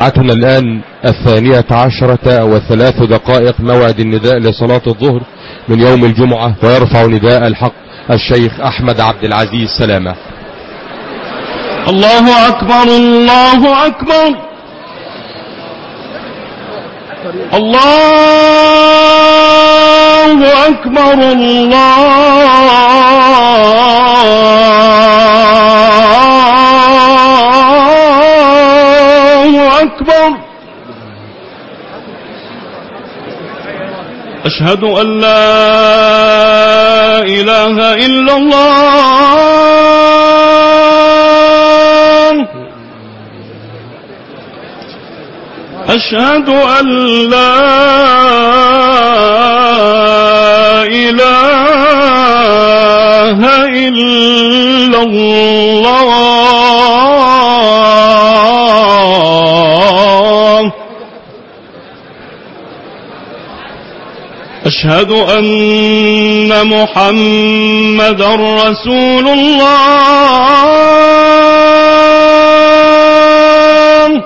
ساعتنا الآن 12:03 موعد النداء لصلاة الظهر من يوم الجمعة، ويرفع نداء الحق الشيخ أحمد عبد العزيز سلامة. الله أكبر الله أكبر الله أكبر الله أكبر. أشهد أن لا إله إلا الله. أشهد أن لا إله إلا الله. أشهد أن محمدًا رسول الله.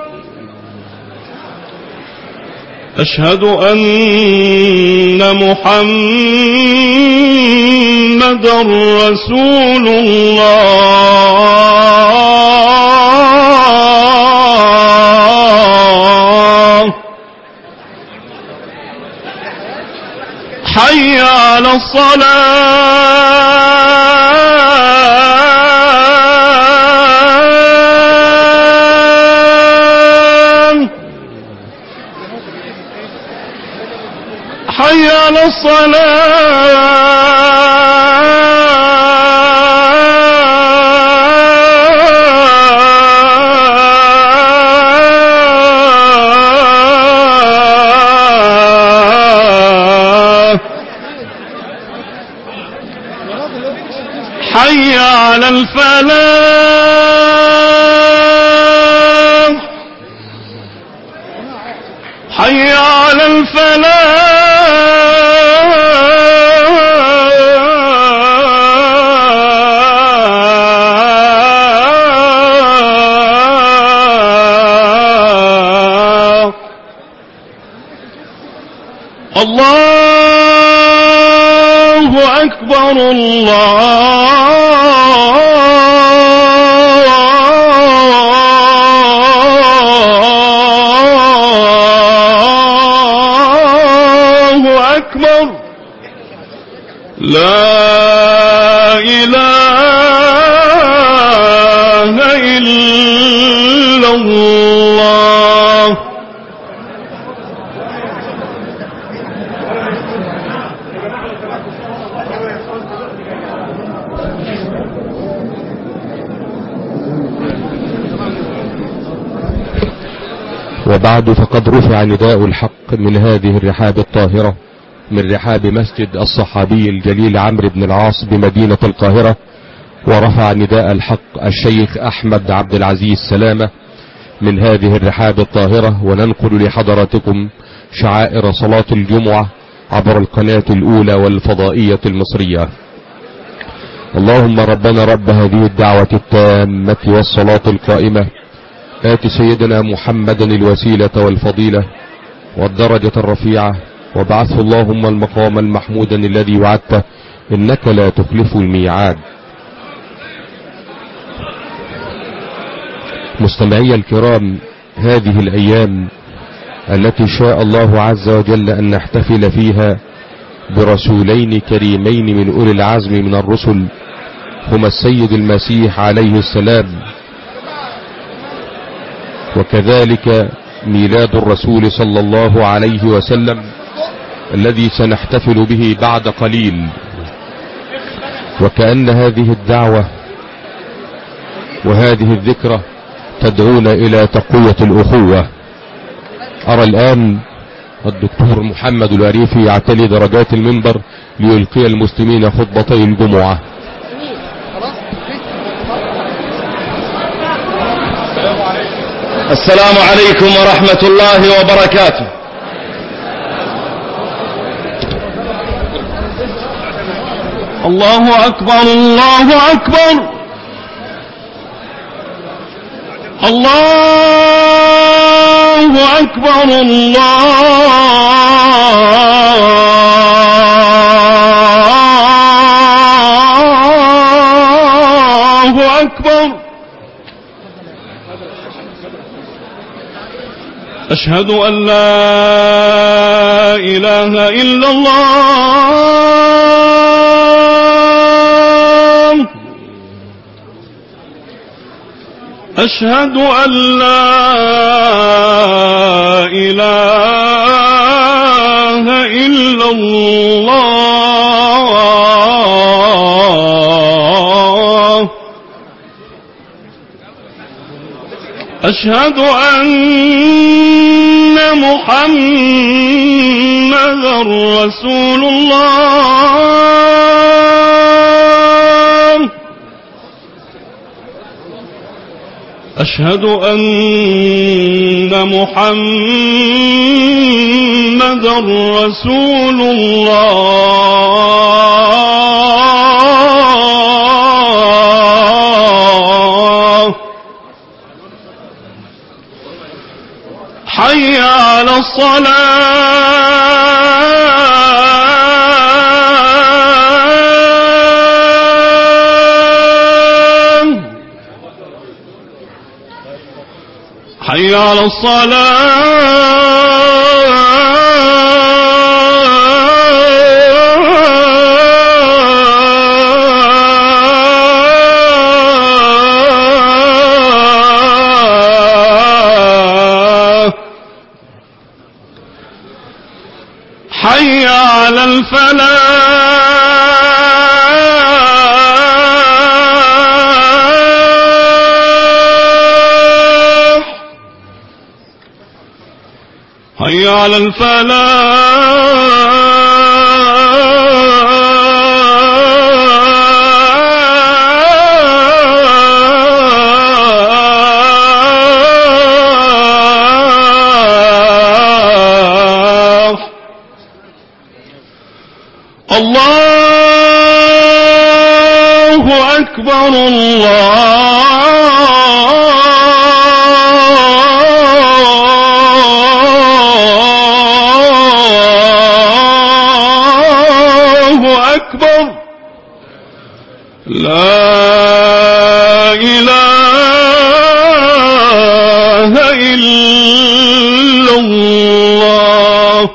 أشهد أن محمدًا رسول الله. حي على الصلاة. حي على الصلاة. حي على الفلاح. حي على الفلاح. الله أكبر الله أكبر. لا إله إلا الله. وبعد، فقد رفع نداء الحق من هذه الرحاب الطاهرة، من رحاب مسجد الصحابي الجليل عمرو بن العاص بمدينة القاهرة، ورفع نداء الحق الشيخ أحمد عبد العزيز سلامة من هذه الرحاب الطاهرة. وننقل لحضراتكم شعائر صلاة الجمعة عبر القناة الأولى والفضائية المصرية. اللهم ربنا رب هذه الدعوة التامة والصلاة القائمة، آت سيدنا محمدا الوسيلة والفضيلة والدرجة الرفيعة، وابعثه اللهم المقام المحمودا الذي وعدته، إنك لا تخلف الميعاد. مستمعي الكرام، هذه الأيام التي شاء الله عز وجل أن نحتفل فيها برسولين كريمين من أولي العزم من الرسل، هما السيد المسيح عليه السلام، وكذلك ميلاد الرسول صلى الله عليه وسلم الذي سنحتفل به بعد قليل. وكأن هذه الدعوة وهذه الذكرى تدعونا إلى تقوية الأخوة. أرى الآن الدكتور محمد العريفي يعتلي درجات المنبر ليلقي المسلمين خطبتي الجمعة. السلام عليكم ورحمة الله وبركاته. الله أكبر الله أكبر الله أكبر الله أكبر. أشهد أن لا إله إلا الله. أشهد أن لا إله إلا الله. أشهد أن محمدا رسول الله. أشهد أن محمدا رسول الله. حي على الصلاة. حي على الصلاة. حي على الفلاح. حي على الفلاح. الله أكبر الله أكبر. لا إله إلا الله.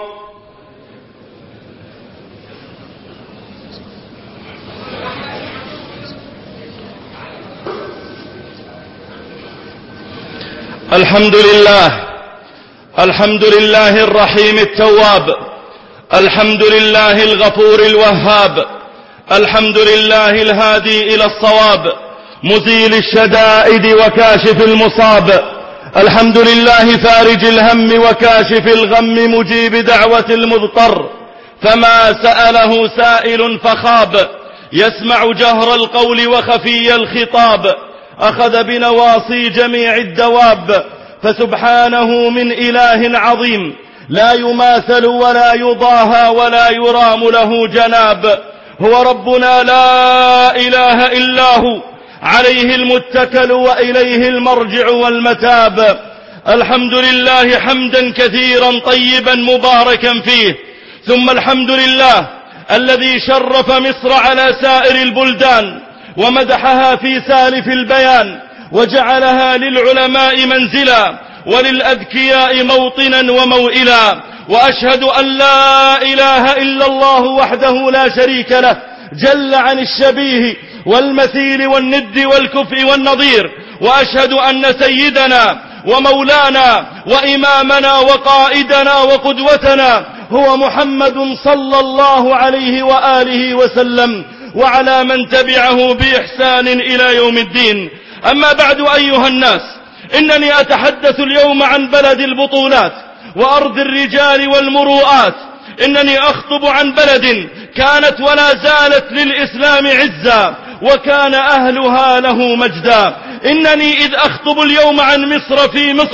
الحمد لله. الحمد لله الرحيم التواب. الحمد لله الغفور الوهاب. الحمد لله الهادي إلى الصواب، مزيل الشدائد وكاشف المصاب. الحمد لله فارج الهم وكاشف الغم، مجيب دعوة المضطر فما سأله سائل فخاب. يسمع جهر القول وخفي الخطاب، أخذ بنواصي جميع الدواب. فسبحانه من إله عظيم، لا يماثل ولا يضاهى ولا يرام له جناب. هو ربنا لا إله إلا هو، عليه المتكل وإليه المرجع والمتاب. الحمد لله حمدا كثيرا طيبا مباركا فيه. ثم الحمد لله الذي شرف مصر على سائر البلدان، ومدحها في سالف البيان، وجعلها للعلماء منزلا وللأذكياء موطنا وموئلا. وأشهد أن لا إله إلا الله وحده لا شريك له، جل عن الشبيه والمثيل والند والكفء والنظير. وأشهد أن سيدنا ومولانا وإمامنا وقائدنا وقدوتنا هو محمد صلى الله عليه وآله وسلم، وعلى من تبعه بإحسان إلى يوم الدين. أما بعد أيها الناس، إنني أتحدث اليوم عن بلد البطولات وأرض الرجال والمروءات. إنني أخطب عن بلد كانت ولا زالت للإسلام عزا، وكان أهلها له مجدا. إنني إذ أخطب اليوم عن مصر في مصر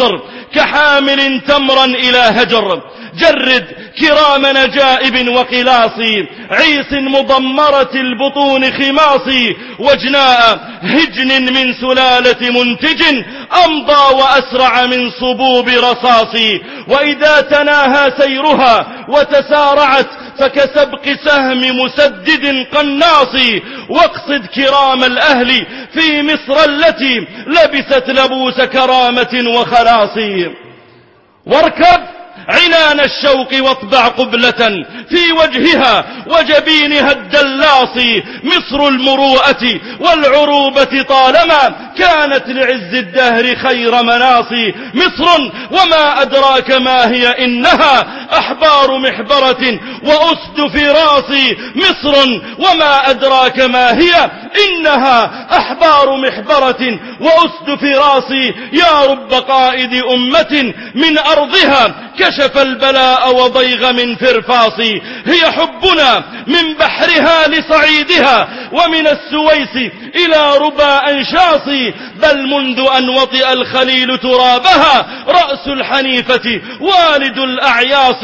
كحامل تمرا إلى هجر. جرد كرام نجائب وقلاص عيس مضمرة البطون خماص. وجناء هجن من سلالة منتج أمضى وأسرع من صبوب رصاص. وإذا تناهى سيرها وتسارعت فكسبق سهم مسدد قناص. واقصد كرام الأهل في مصر التي لبست لبوس كرامة وخلاص. واركب عنان الشوق واطبع قبلة في وجهها وجبينها الدلاص. مصر المروءة والعروبة طالما كانت لعز الدهر خير مناص. مصر وما أدراك ما هي إنها أحبار محبرة وأسد فراص. مصر وما أدراك ما هي إنها أحبار محبرة وأسد فراص. يا رب قائد أمة من أرضها كشف البلاء وضيغ من فرفاص. هي حبنا من بحرها لصعيدها ومن السويس إلى ربا أنشاص. بل منذ أن وطئ الخليل ترابها رأس الحنيفة والد الأعياص.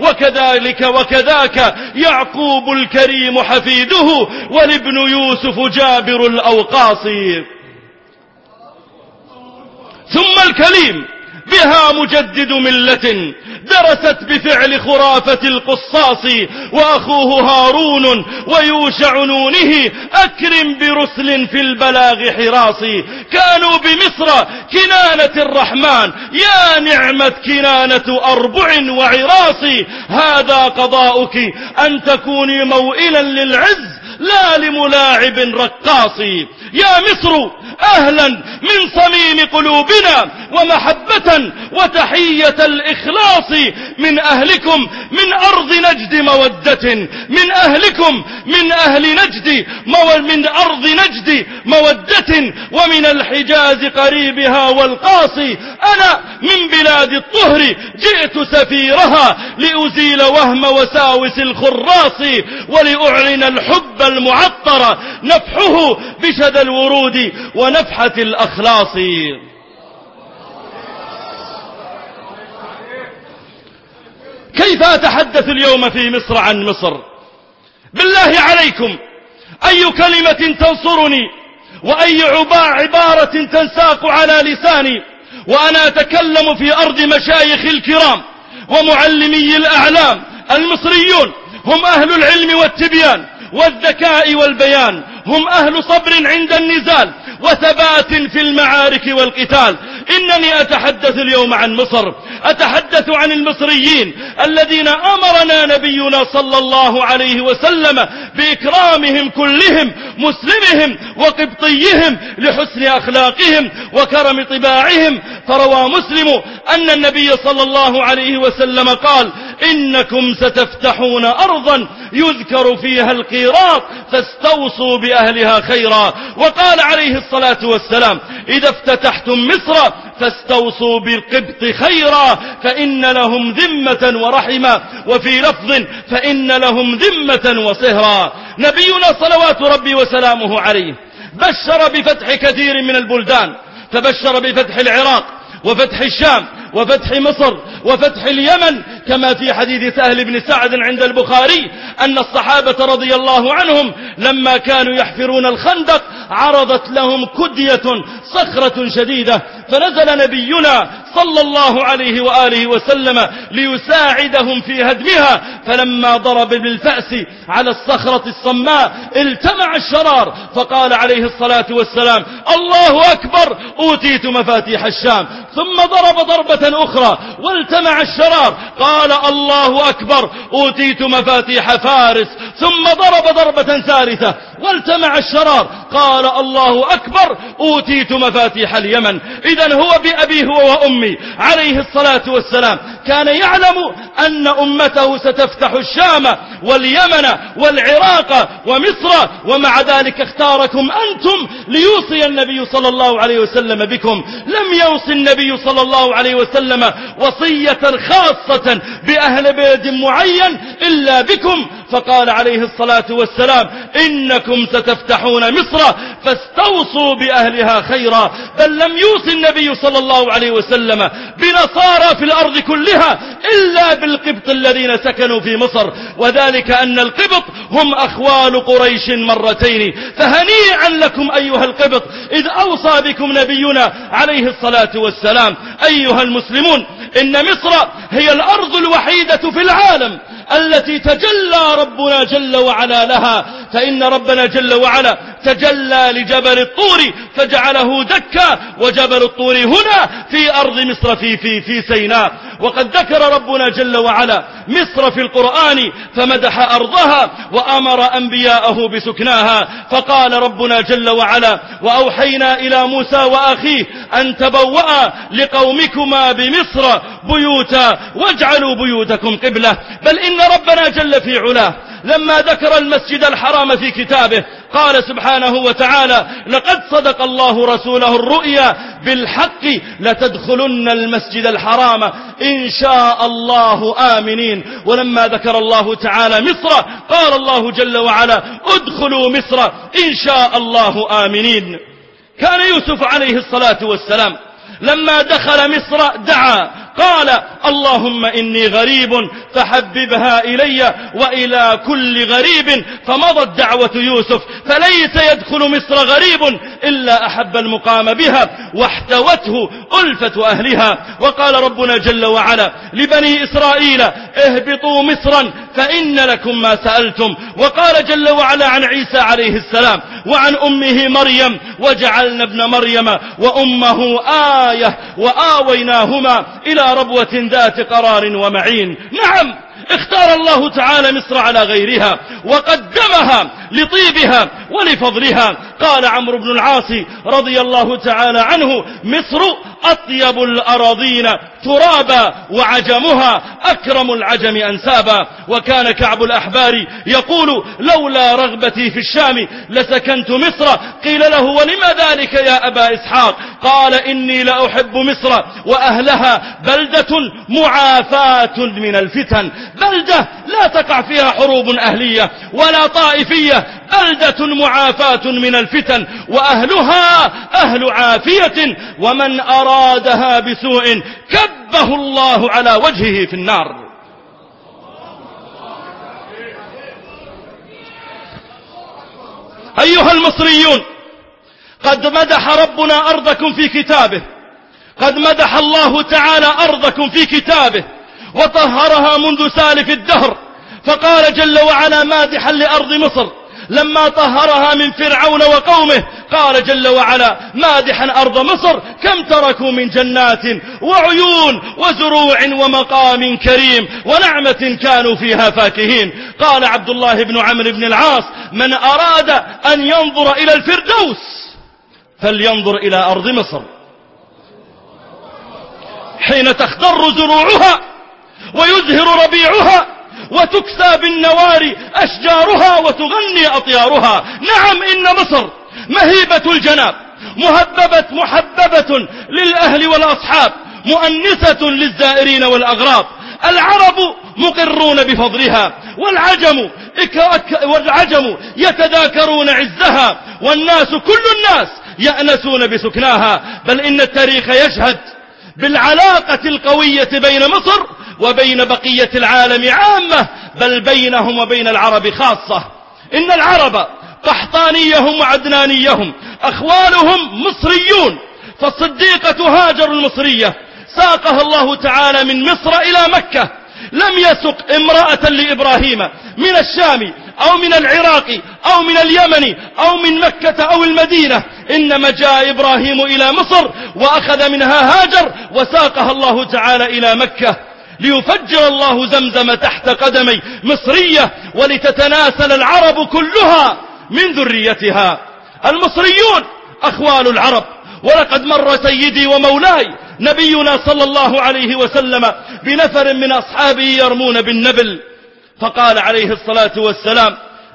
وكذاك يعقوب الكريم حفيده والابن يوسف جابر الأوقاص. ثم الكليم بها مجدد ملة درست بفعل خرافة القصاص. وأخوه هارون ويوشع نونه أكرم برسل في البلاغ حراص. كانوا بمصر كنانة الرحمن يا نعمة كنانة أربع وعراص. هذا قضاؤك أن تكوني موئلا للعز لا لملاعب رقاص. يا مصر أهلا من صميم قلوبنا ومحبة وتحية الإخلاص. من أهلكم من أرض نجد مودة. من أهلكم من أهل نجد من أرض نجد مودة ومن الحجاز قريبها والقاصي. أنا من بلاد الطهر جئت سفيرها لأزيل وهم وساوس الخراص ولأعلن الحب المعطر نفحه بشدى الورود ونفحة الأخلاص. كيف أتحدث اليوم في مصر عن مصر؟ بالله عليكم أي كلمة تنصرني وأي عبارة تنساق على لساني وأنا أتكلم في أرض مشايخ الكرام ومعلمي الأعلام المصريون. هم أهل العلم والتبيان والذكاء والبيان. هم أهل صبر عند النزال وثبات في المعارك والقتال. إنني أتحدث اليوم عن مصر. أتحدث عن المصريين الذين أمرنا نبينا صلى الله عليه وسلم بإكرامهم كلهم مسلمهم وقبطيهم لحسن أخلاقهم وكرم طباعهم. فروى مسلم أن النبي صلى الله عليه وسلم قال إنكم ستفتحون أرضا يذكر فيها القيراط فاستوصوا بأهلها خيرا. وقال عليه الصلاة والسلام إذا افتتحتم مصر فاستوصوا بالقبط خيرا فإن لهم ذمة ورحمة. وفي لفظ فإن لهم ذمة وصهرا. نبينا صلوات ربي وسلامه عليه بشر بفتح كثير من البلدان. فبشر بفتح العراق وفتح الشام وفتح مصر وفتح اليمن كما في حديث سهل بن سعد عند البخاري أن الصحابة رضي الله عنهم لما كانوا يحفرون الخندق عرضت لهم كدية صخرة شديدة فنزل نبينا صلى الله عليه وآله وسلم ليساعدهم في هدمها. فلما ضرب بالفأس على الصخرة الصماء التمع الشرار فقال عليه الصلاة والسلام الله أكبر أوتيت مفاتيح الشام. ثم ضرب ضربة أخرى والتمع الشرار قال الله أكبر أوتيت مفاتيح فارس. ثم ضرب ضربة ثالثة والتمع الشرار قال الله أكبر أوتيت مفاتيح اليمن. إذن هو بأبيه وأمي عليه الصلاة والسلام كان يعلم أن أمته ستفتح الشام واليمن والعراق ومصر ومع ذلك اختاركم أنتم ليوصي النبي صلى الله عليه وسلم بكم. لم يوصي النبي صلى الله عليه وسلم وصية خاصة بأهل بلد معين إلا بكم. فقال عليه الصلاة والسلام: إنكم ستفتحون مصر فاستوصوا بأهلها خيرا. بل لم يوصي النبي صلى الله عليه وسلم بنصارى في الأرض كلها إلا بالقبط الذين سكنوا في مصر، وذلك أن القبط هم أخوال قريش مرتين. فهنيئا لكم أيها القبط إذ أوصى بكم نبينا عليه الصلاة والسلام. أيها المسلمون، إن مصر هي الأرض الوحيدة في العالم التي تجلى ربنا جل وعلا لها، فإن ربنا جل وعلا تجلى لجبل الطور فجعله دكا، وجبل الطور هنا في أرض مصر في سيناء. وقد ذكر ربنا جل وعلا مصر في القرآن فمدح أرضها وأمر أنبياءه بسكناها، فقال ربنا جل وعلا: وأوحينا إلى موسى وأخيه أن تبوأ لقومكما بمصر بيوتا واجعلوا بيوتكم قبلة. بل إن ربنا جل في علاه لما ذكر المسجد الحرام في كتابه قال سبحانه وتعالى: لقد صدق الله رسوله الرؤيا بالحق لتدخلن المسجد الحرام إن شاء الله آمنين. ولما ذكر الله تعالى مصر قال الله جل وعلا: ادخلوا مصر إن شاء الله آمنين. كان يوسف عليه الصلاة والسلام لما دخل مصر دعا قال: اللهم إني غريب فحببها إلي وإلى كل غريب. فمضت دعوة يوسف، فليس يدخل مصر غريب إلا أحب المقام بها واحتوته ألفة أهلها. وقال ربنا جل وعلا لبني إسرائيل: اهبطوا مصرا فإن لكم ما سألتم. وقال جل وعلا عن عيسى عليه السلام وعن أمه مريم: وجعلنا ابن مريم وأمه آية وآويناهما إلى ربوة ذات قرار ومعين. نعم، اختار الله تعالى مصر على غيرها وقدمها لطيبها ولفضلها. قال عمرو بن العاص رضي الله تعالى عنه: مصر أطيب الأراضين ترابا وعجمها أكرم العجم أنسابا. وكان كعب الأحبار يقول: لولا رغبتي في الشام لسكنت مصر. قيل له: ولم ذلك يا أبا إسحاق؟ قال: إني لأحب مصر وأهلها بلدة معافاة من الفتن، بلدة لا تقع فيها حروب أهلية ولا طائفية، بلدة معافاة من الفتن، وأهلها أهل عافية، ومن أرادها بسوء كبه الله على وجهه في النار. أيها المصريون، قد مدح ربنا أرضكم في كتابه، قد مدح الله تعالى أرضكم في كتابه وطهرها منذ سالف الدهر. فقال جل وعلا مادحا لأرض مصر لما طهرها من فرعون وقومه، قال جل وعلا مادحا أرض مصر: كم تركوا من جنات وعيون وزروع ومقام كريم ونعمة كانوا فيها فاكهين. قال عبد الله بن عمرو بن العاص: من أراد أن ينظر إلى الفردوس فلينظر إلى أرض مصر، حين تخضر زروعها ويزهر ربيعها وتكسى بالنوار أشجارها وتغني أطيارها. نعم، إن مصر مهيبة الجناب، محببة للأهل والأصحاب، مؤنسة للزائرين والأغراب. العرب مقرون بفضلها، والعجم يتذاكرون عزها، والناس كل الناس يأنسون بسكناها. بل إن التاريخ يشهد بالعلاقة القوية بين مصر وبين بقية العالم عامة، بل بينهم وبين العرب خاصة. إن العرب قحطانيهم وعدنانيهم أخوالهم مصريون، فالصديقة هاجر المصرية ساقها الله تعالى من مصر إلى مكة. لم يسق امرأة لإبراهيم من الشام أو من العراق أو من اليمن أو من مكة أو المدينة، إنما جاء إبراهيم إلى مصر وأخذ منها هاجر وساقها الله تعالى إلى مكة، ليفجر الله زمزم تحت قدمي مصرية ولتتناسل العرب كلها من ذريتها. المصريون أخوال العرب. ولقد مر سيدي ومولاي نبينا صلى الله عليه وسلم بنفر من أصحابه يرمون بالنبل، فقال عليه الصلاة والسلام: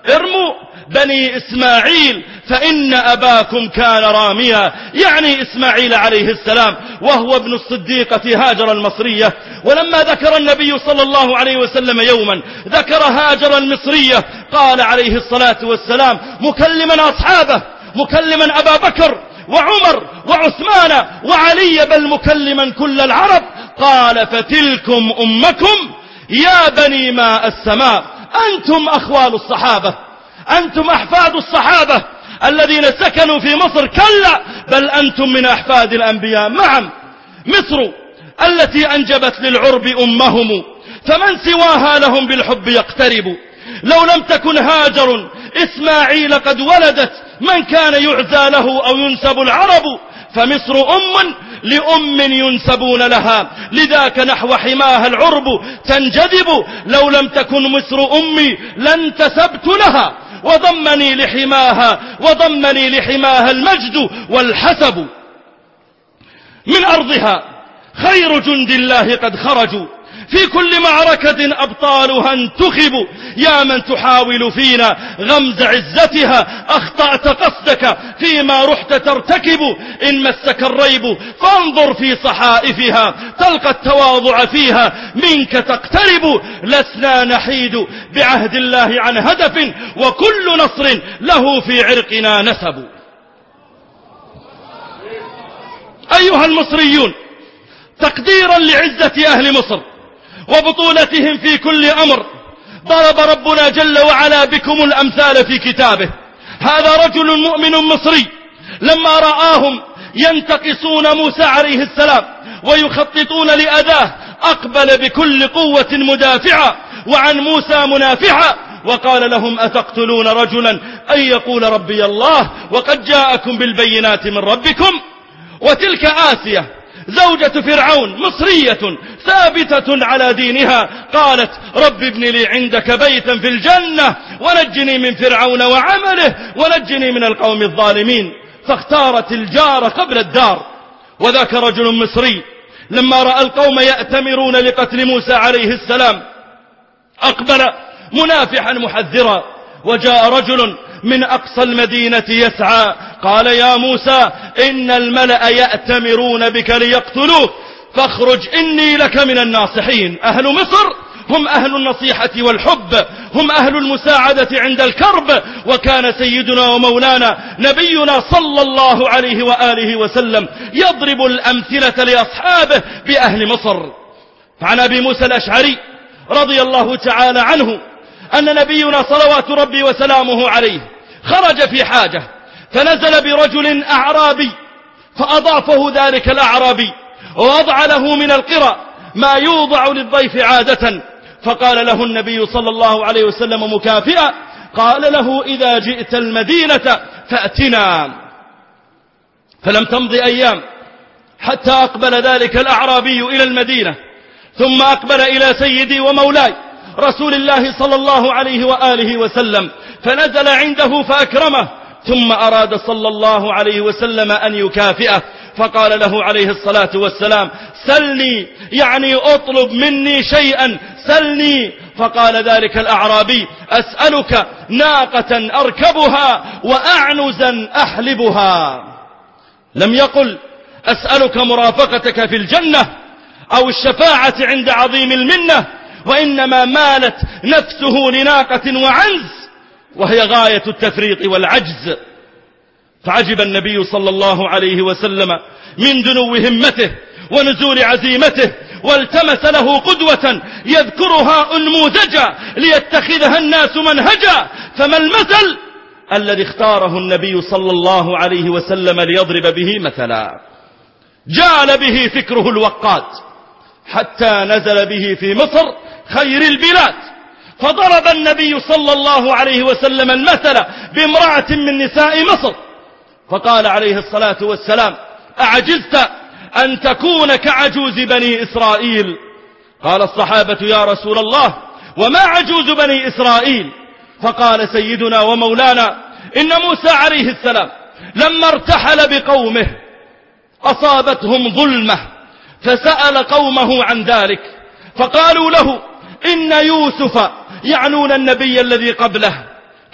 ارموا بني إسماعيل فإن أباكم كان راميا، يعني إسماعيل عليه السلام، وهو ابن الصديقة هاجر المصرية. ولما ذكر النبي صلى الله عليه وسلم يوما ذكر هاجر المصرية، قال عليه الصلاة والسلام مكلما أصحابه، مكلما أبا بكر وعمر وعثمان وعلي، بل مكلما كل العرب، قال فتلكم أمكم يا بني ماء السماء، أنتم أخوال الصحابة، أنتم أحفاد الصحابة الذين سكنوا في مصر، كلا بل أنتم من أحفاد الأنبياء معا. مصر التي أنجبت للعرب أمهم، فمن سواها لهم بالحب يقترب. لو لم تكن هاجر إسماعيل قد ولدت من كان يعزى له أو ينسب العرب، فمصر أم لأم ينسبون لها، لذاك نحو حماها العرب تنجذب. لو لم تكن مصر أمي لانتسبت لها، وضمني لحماها المجد والحسب. من أرضها خير جند الله قد خرجوا، في كل معركة أبطالها انتخبوا. يا من تحاول فينا غمز عزتها، أخطأت قصدك فيما رحت ترتكب. إن مسك الريب فانظر في صحائفها، تلقى التواضع فيها منك تقترب. لسنا نحيد بعهد الله عن هدف، وكل نصر له في عرقنا نسب. أيها المصريون، تقديرا لعزة أهل مصر وبطولتهم في كل أمر، ضرب ربنا جل وعلا بكم الأمثال في كتابه. هذا رجل مؤمن مصري لما رآهم ينتقصون موسى عليه السلام ويخططون لأذاه، أقبل بكل قوة مدافعا وعن موسى منافعا، وقال لهم أتقتلون رجلا أن يقول ربي الله وقد جاءكم بالبينات من ربكم. وتلك آسية زوجة فرعون مصرية ثابتة على دينها، قالت رب ابن لي عندك بيتا في الجنة ونجني من فرعون وعمله ونجني من القوم الظالمين. فاختارت الجار قبل الدار. وذاك رجل مصري لما رأى القوم يأتمرون لقتل موسى عليه السلام أقبل منافحا محذرا، وجاء رجل من أقصى المدينة يسعى، قال يا موسى إن الملأ يأتمرون بك ليقتلوك، فاخرج إني لك من الناصحين. أهل مصر هم أهل النصيحة والحب، هم أهل المساعدة عند الكرب. وكان سيدنا ومولانا نبينا صلى الله عليه وآله وسلم يضرب الأمثلة لأصحابه بأهل مصر. فعن أبي موسى الأشعري رضي الله تعالى عنه أن نبينا صلوات ربي وسلامه عليه خرج في حاجة، فنزل برجل أعرابي فأضافه ذلك الأعرابي ووضع له من القرى ما يوضع للضيف عادة، فقال له النبي صلى الله عليه وسلم مكافئا، قال له إذا جئت المدينة فأتنا. فلم تمض أيام حتى أقبل ذلك الأعرابي إلى المدينة، ثم أقبل إلى سيدي ومولاي رسول الله صلى الله عليه وآله وسلم، فنزل عنده فأكرمه، ثم أراد صلى الله عليه وسلم أن يكافئه، فقال له عليه الصلاة والسلام سلني، يعني أطلب مني شيئا، سلني. فقال ذلك الأعرابي أسألك ناقة أركبها وأعنزا أحلبها. لم يقل أسألك مرافقتك في الجنة أو الشفاعة عند عظيم المنة، وإنما مالت نفسه لناقة وعنز، وهي غاية التفريط والعجز. فعجب النبي صلى الله عليه وسلم من دنو همته ونزول عزيمته، والتمس له قدوة يذكرها أنموذجا ليتخذها الناس منهجا. فما المثل الذي اختاره النبي صلى الله عليه وسلم ليضرب به مثلا؟ جعل به فكره الوقاد حتى نزل به في مصر خير البلاد، فضرب النبي صلى الله عليه وسلم المثل بامرأة من نساء مصر، فقال عليه الصلاة والسلام أعجزت أن تكون كعجوز بني إسرائيل؟ قال الصحابة يا رسول الله وما عجوز بني إسرائيل؟ فقال سيدنا ومولانا إن موسى عليه السلام لما ارتحل بقومه أصابتهم ظلمة، فسأل قومه عن ذلك، فقالوا له إن يوسف، يعنون النبي الذي قبله،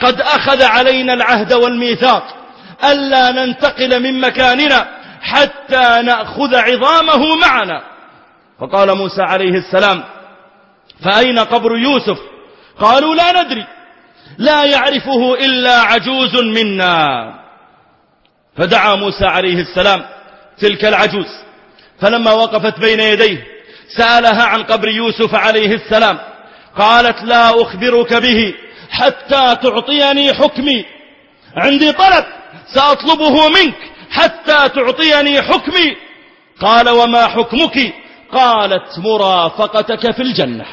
قد أخذ علينا العهد والميثاق ألا ننتقل من مكاننا حتى نأخذ عظامه معنا. فقال موسى عليه السلام: فأين قبر يوسف؟ قالوا: لا ندري، لا يعرفه إلا عجوز منا. فدعا موسى عليه السلام تلك العجوز، فلما وقفت بين يديه سألها عن قبر يوسف عليه السلام، قالت: لا أخبرك به حتى تعطيني حكمي، عندي طلب سأطلبه منك حتى تعطيني حكمي. قال: وما حكمك؟ قالت: مرافقتك في الجنة.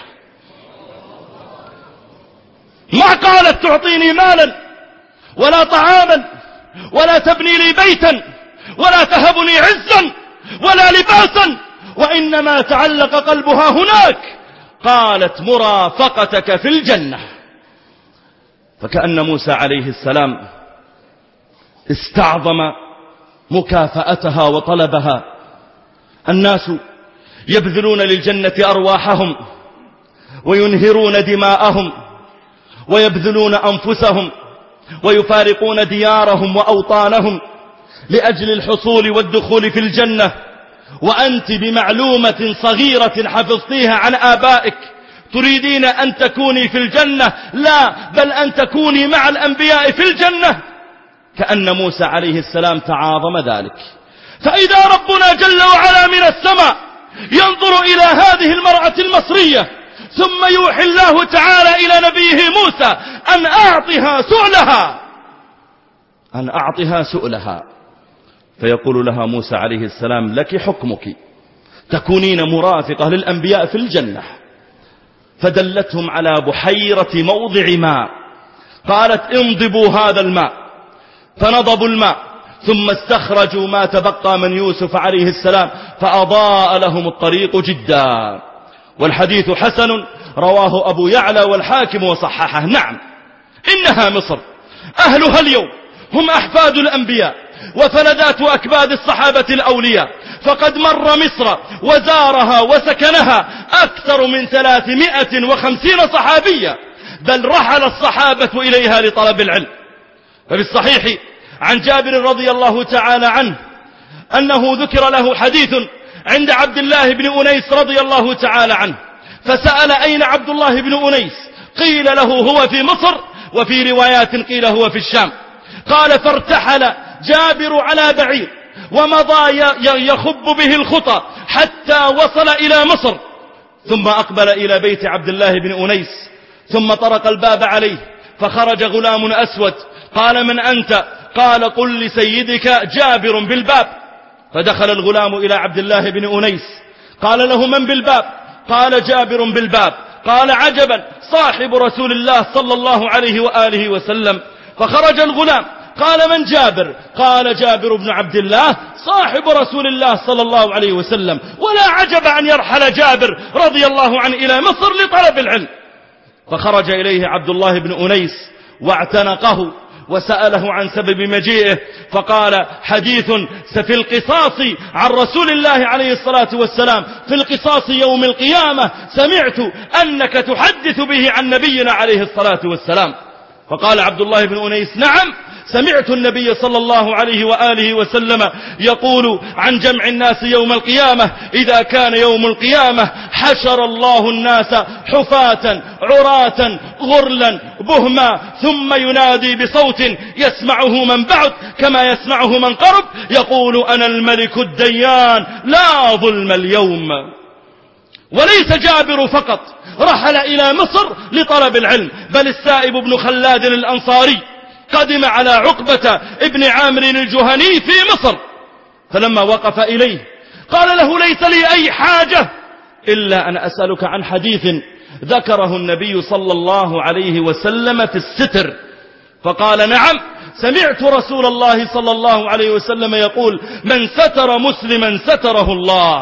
ما قالت تعطيني مالا ولا طعاما ولا تبني لي بيتا ولا تهبني عزا ولا لباسا، وإنما تعلق قلبها هناك، قالت: مرافقتك في الجنة. فكأن موسى عليه السلام استعظم مكافأتها وطلبها. الناس يبذلون للجنة أرواحهم وينهرون دماءهم ويبذلون أنفسهم ويفارقون ديارهم وأوطانهم لأجل الحصول والدخول في الجنة، وأنت بمعلومة صغيرة حفظتيها عن آبائك تريدين أن تكوني في الجنة؟ لا، بل أن تكوني مع الأنبياء في الجنة. كأن موسى عليه السلام تعاظم ذلك. فإذا ربنا جل وعلا من السماء ينظر إلى هذه المرأة المصرية، ثم يوحي الله تعالى إلى نبيه موسى أن أعطها سؤلها، فيقول لها موسى عليه السلام: لك حكمك، تكونين مرافقة للأنبياء في الجنة. فدلتهم على بحيرة موضع ماء، قالت: انضبوا هذا الماء. فنضبوا الماء، ثم استخرجوا ما تبقى من يوسف عليه السلام، فأضاء لهم الطريق جدا. والحديث حسن، رواه أبو يعلى والحاكم وصححه. نعم، إنها مصر، أهلها اليوم هم أحفاد الأنبياء وفلذات أكباد الصحابة الأولياء، فقد مر مصر وزارها وسكنها أكثر من 350 صحابيا، بل رحل الصحابة إليها لطلب العلم. ففي الصحيح عن جابر رضي الله تعالى عنه أنه ذكر له حديث عند عبد الله بن أنيس رضي الله تعالى عنه، فسأل: أين عبد الله بن أنيس؟ قيل له: هو في مصر، وفي روايات قيل هو في الشام. قال: فارتحل جابر على بعير ومضى يخب به الخطى حتى وصل إلى مصر، ثم أقبل إلى بيت عبد الله بن أنيس، ثم طرق الباب عليه، فخرج غلام أسود. قال: من أنت؟ قال: قل لسيدك جابر بالباب. فدخل الغلام إلى عبد الله بن أنيس، قال له: من بالباب؟ قال: جابر بالباب. قال: عجبا، صاحب رسول الله صلى الله عليه وآله وسلم. فخرج الغلام، قال: من جابر؟ قال: جابر بن عبد الله صاحب رسول الله صلى الله عليه وسلم. ولا عجب أن يرحل جابر رضي الله عنه إلى مصر لطلب العلم. فخرج إليه عبد الله بن أنيس واعتنقه وسأله عن سبب مجيئه، فقال: حديث في القصاص عن رسول الله عليه الصلاة والسلام، في القصاص يوم القيامة، سمعت أنك تحدث به عن نبينا عليه الصلاة والسلام. فقال عبد الله بن أنيس: نعم، سمعت النبي صلى الله عليه وآله وسلم يقول عن جمع الناس يوم القيامة: إذا كان يوم القيامة حشر الله الناس حفاة عراة غرلا بهما، ثم ينادي بصوت يسمعه من بعد كما يسمعه من قرب، يقول: أنا الملك الديان، لا ظلم اليوم. وليس جابر فقط رحل إلى مصر لطلب العلم، بل السائب بن خلاد الأنصاري قدم على عقبة ابن عامر الجهني في مصر، فلما وقف إليه قال له: ليس لي أي حاجة إلا أن أسألك عن حديث ذكره النبي صلى الله عليه وسلم في الستر. فقال: نعم، سمعت رسول الله صلى الله عليه وسلم يقول: من ستر مسلما ستره الله.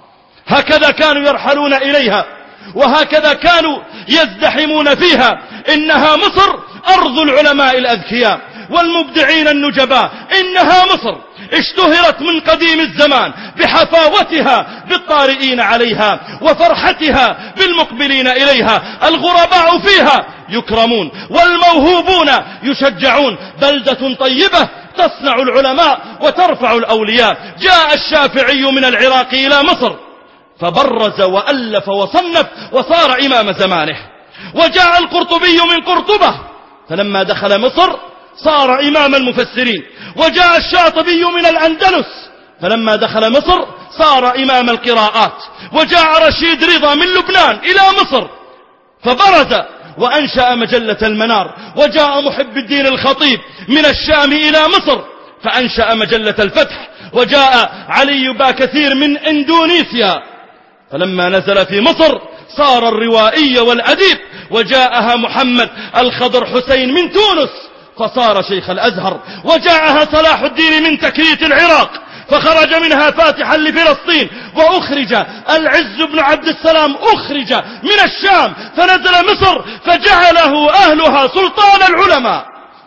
هكذا كانوا يرحلون إليها، وهكذا كانوا يزدحمون فيها. إنها مصر أرض العلماء الأذكياء والمبدعين النجباء، إنها مصر اشتهرت من قديم الزمان بحفاوتها بالطارئين عليها وفرحتها بالمقبلين إليها. الغرباء فيها يكرمون والموهوبون يشجعون. بلدة طيبة تصنع العلماء وترفع الأولياء. جاء الشافعي من العراق إلى مصر فبرز وألف وصنف وصار إمام زمانه. وجاء القرطبي من قرطبة فلما دخل مصر صار إمام المفسرين. وجاء الشاطبي من الأندلس فلما دخل مصر صار إمام القراءات. وجاء رشيد رضا من لبنان إلى مصر فبرز وأنشأ مجلة المنار. وجاء محب الدين الخطيب من الشام إلى مصر فأنشأ مجلة الفتح. وجاء علي باكثير من إندونيسيا فلما نزل في مصر صار الروائي والأديب. وجاءها محمد الخضر حسين من تونس فصار شيخ الأزهر. وجاءها صلاح الدين من تكريت العراق فخرج منها فاتحا لفلسطين. وأخرج العز بن عبد السلام أخرج من الشام فنزل مصر فجعله أهلها سلطان العلماء.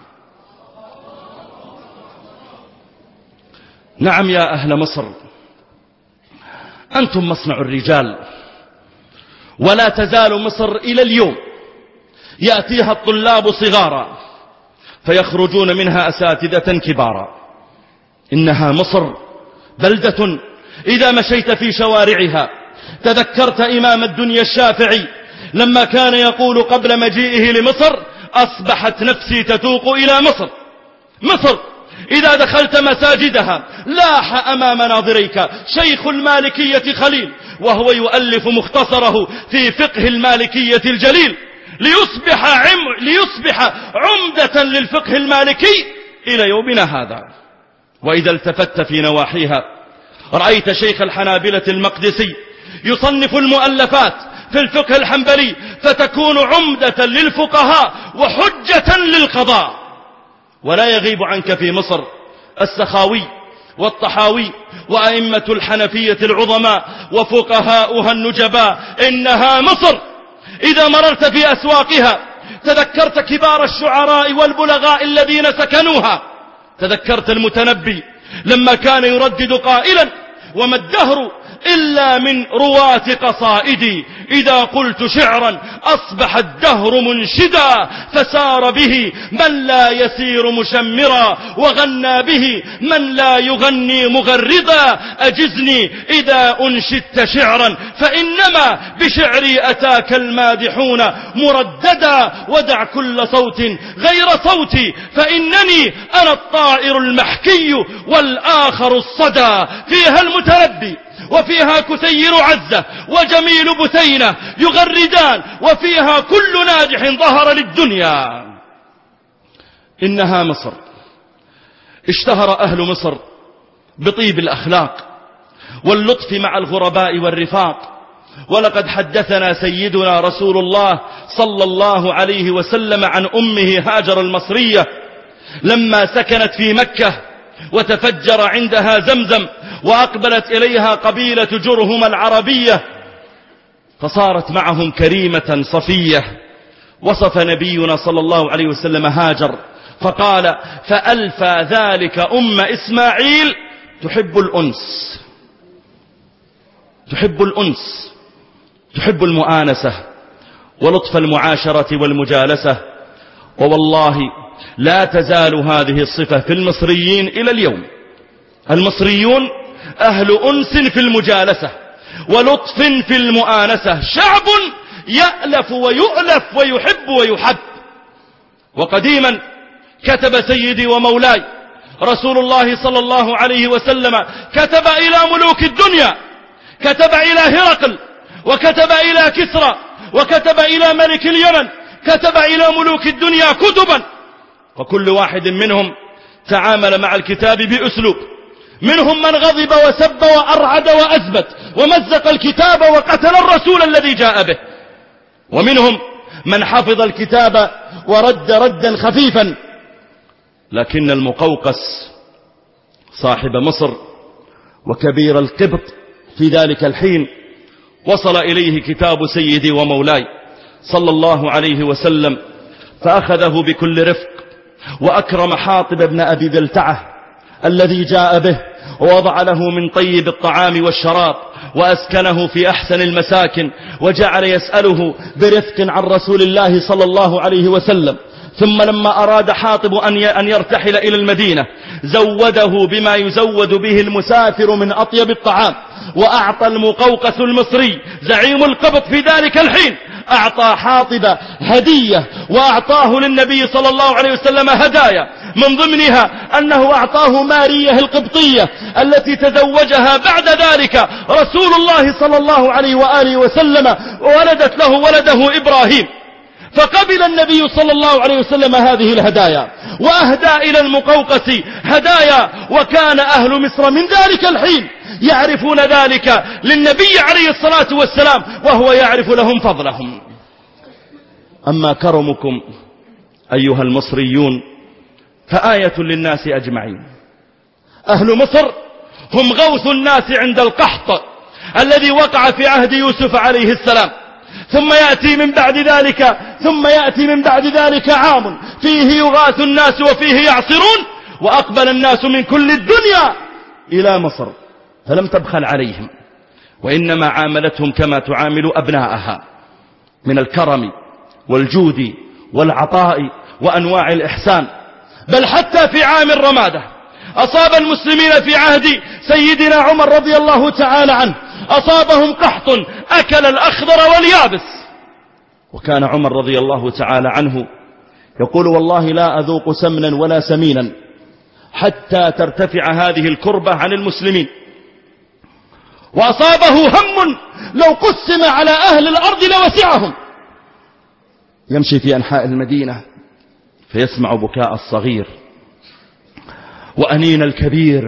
نعم يا أهل مصر، أنتم مصنع الرجال. ولا تزال مصر إلى اليوم يأتيها الطلاب صغارا فيخرجون منها أساتذة كبارا. إنها مصر بلدة إذا مشيت في شوارعها تذكرت إمام الدنيا الشافعي لما كان يقول قبل مجيئه لمصر: أصبحت نفسي تتوق إلى مصر. مصر إذا دخلت مساجدها لاح أمام ناظريك شيخ المالكية خليل وهو يؤلف مختصره في فقه المالكية الجليل ليصبح عمدة للفقه المالكي إلى يومنا هذا. وإذا التفت في نواحيها رأيت شيخ الحنابلة المقدسي يصنف المؤلفات في الفقه الحنبلي فتكون عمدة للفقهاء وحجة للقضاء. ولا يغيب عنك في مصر السخاوي والطحاوي وأئمة الحنفية العظماء وفقهاؤها النجباء. إنها مصر إذا مررت في أسواقها تذكرت كبار الشعراء والبلغاء الذين سكنوها. تذكرت المتنبي لما كان يردد قائلا: وما الدهر إلا من رواة قصائدي، إذا قلت شعرا أصبح الدهر منشدا، فسار به من لا يسير مشمرا، وغنى به من لا يغني مغردا. أجزني إذا أنشدت شعرا فإنما بشعري أتاك المادحون مرددا، ودع كل صوت غير صوتي فإنني أنا الطائر المحكي والآخر الصدى. فيها المتنبي وفيها كثير عزة وجميل بثينة يغردان، وفيها كل ناجح ظهر للدنيا. إنها مصر اشتهر أهل مصر بطيب الأخلاق واللطف مع الغرباء والرفاق. ولقد حدثنا سيدنا رسول الله صلى الله عليه وسلم عن أمه هاجر المصرية لما سكنت في مكة وتفجر عندها زمزم وأقبلت إليها قبيلة جرهم العربية فصارت معهم كريمة صفية. وصف نبينا صلى الله عليه وسلم هاجر فقال: فألفى ذلك إسماعيل تحب الأنس تحب المؤانسة ولطف المعاشرة والمجالسة. ووالله لا تزال هذه الصفة في المصريين إلى اليوم. المصريون أهل أنس في المجالسة ولطف في المؤانسة، شعب يألف ويؤلف ويحب ويحب. وقديما كتب سيدي ومولاي رسول الله صلى الله عليه وسلم، كتب إلى ملوك الدنيا، كتب إلى هرقل، وكتب إلى كسرى، وكتب إلى ملك اليمن، كتب إلى ملوك الدنيا كتبا، وكل واحد منهم تعامل مع الكتاب بأسلوب. منهم من غضب وسب وأرعد وأثبت ومزق الكتاب وقتل الرسول الذي جاء به، ومنهم من حفظ الكتاب ورد ردا خفيفا. لكن المقوقس صاحب مصر وكبير القبط في ذلك الحين وصل إليه كتاب سيدي ومولاي صلى الله عليه وسلم فأخذه بكل رفق، وأكرم حاطب بن أبي بلتعة الذي جاء به، ووضع له من طيب الطعام والشراب، وأسكنه في أحسن المساكن، وجعل يسأله برفق عن رسول الله صلى الله عليه وسلم. ثم لما أراد حاطب أن يرتحل إلى المدينة زوده بما يزود به المسافر من أطيب الطعام، وأعطى المقوقس المصري زعيم القبط في ذلك الحين أعطى حاطب هدية، وأعطاه للنبي صلى الله عليه وسلم هدايا، من ضمنها أنه أعطاه مارية القبطية التي تزوجها بعد ذلك رسول الله صلى الله عليه وآله وسلم، وولدت له ولده إبراهيم. فقبل النبي صلى الله عليه وسلم هذه الهدايا وأهدى إلى المقوقس هدايا، وكان أهل مصر من ذلك الحين يعرفون ذلك للنبي عليه الصلاة والسلام، وهو يعرف لهم فضلهم. أما كرمكم أيها المصريون فآية للناس أجمعين. أهل مصر هم غوث الناس عند القحط الذي وقع في عهد يوسف عليه السلام، ثم يأتي من بعد ذلك عام فيه يغاث الناس وفيه يعصرون، وأقبل الناس من كل الدنيا إلى مصر فلم تبخل عليهم، وإنما عاملتهم كما تعامل أبناءها من الكرم والجود والعطاء وأنواع الإحسان. بل حتى في عام الرمادة أصاب المسلمين في عهد سيدنا عمر رضي الله تعالى عنه، أصابهم قحط أكل الأخضر واليابس، وكان عمر رضي الله تعالى عنه يقول: والله لا أذوق سمنا ولا سمينا حتى ترتفع هذه الكربة عن المسلمين. وأصابه هم لو قسم على أهل الأرض لوسعهم. يمشي في أنحاء المدينة فيسمع بكاء الصغير وأنين الكبير،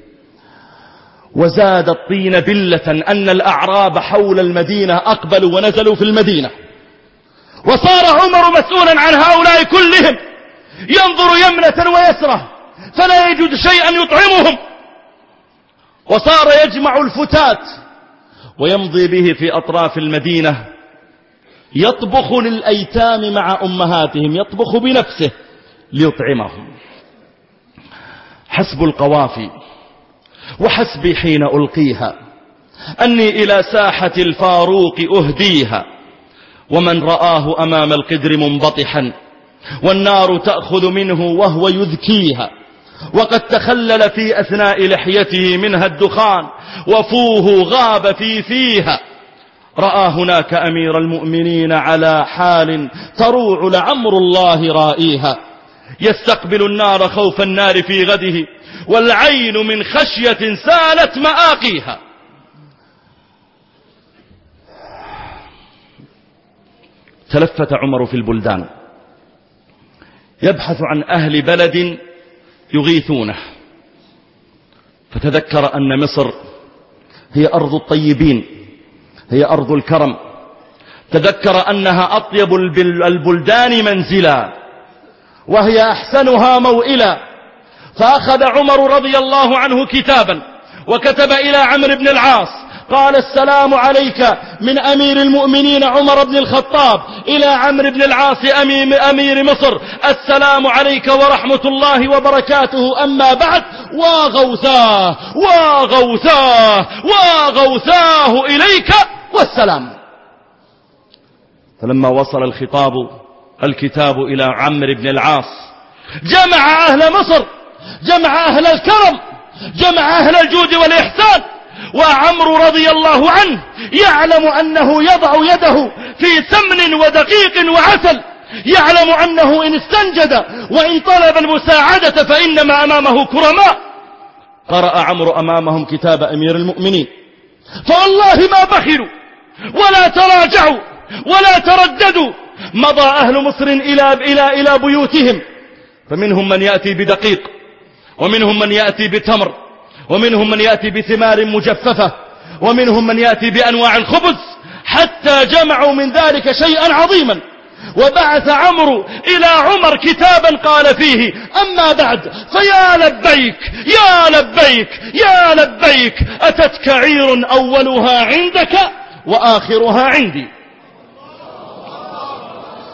وزاد الطين بلة أن الأعراب حول المدينة أقبلوا ونزلوا في المدينة، وصار عمر مسؤولا عن هؤلاء كلهم، ينظر يمنة ويسرة فلا يجد شيئا يطعمهم، وصار يجمع الفتات ويمضي به في أطراف المدينة يطبخ للأيتام مع أمهاتهم، يطبخ بنفسه ليطعمهم. حسب القوافي وحسبي حين ألقيها أني إلى ساحة الفاروق أهديها، ومن رآه أمام القدر منبطحا والنار تأخذ منه وهو يذكيها، وقد تخلل في أثناء لحيته منها الدخان وفوه غاب فيها. رأى هناك أمير المؤمنين على حال تروع لعمر الله رائيها، يستقبل النار خوف النار في غده والعين من خشية سالت مآقيها. تلفت عمر في البلدان يبحث عن أهل بلد يغيثونه، فتذكر أن مصر هي أرض الطيبين، هي أرض الكرم، تذكر أنها أطيب البلدان منزلا وهي أحسنها موئلا. فأخذ عمر رضي الله عنه كتابا وكتب إلى عمرو بن العاص قال: السلام عليك من أمير المؤمنين عمر بن الخطاب إلى عمرو بن العاص أمير مصر، السلام عليك ورحمة الله وبركاته، أما بعد، وغوثاه وغوثاه وغوثاه إليك والسلام. فلما وصل الكتاب إلى عمرو بن العاص جمع أهل مصر، جمع أهل الكرم، جمع أهل الجود والإحسان. وعمرو رضي الله عنه يعلم أنه يضع يده في سمن ودقيق وعسل، يعلم أنه إن استنجد وإن طلب المساعدة فإنما أمامه كرماء. قرأ عمرو أمامهم كتاب أمير المؤمنين، فوالله ما بخلوا ولا تراجعوا ولا ترددوا. مضى أهل مصر إلى بيوتهم، فمنهم من يأتي بدقيق، ومنهم من يأتي بتمر، ومنهم من يأتي بثمار مجففة، ومنهم من يأتي بأنواع الخبز، حتى جمعوا من ذلك شيئا عظيما. وبعث عمرو إلى عمر كتابا قال فيه: أما بعد فيا لبيك يا لبيك يا لبيك، أتتك عير أولها عندك وآخرها عندي.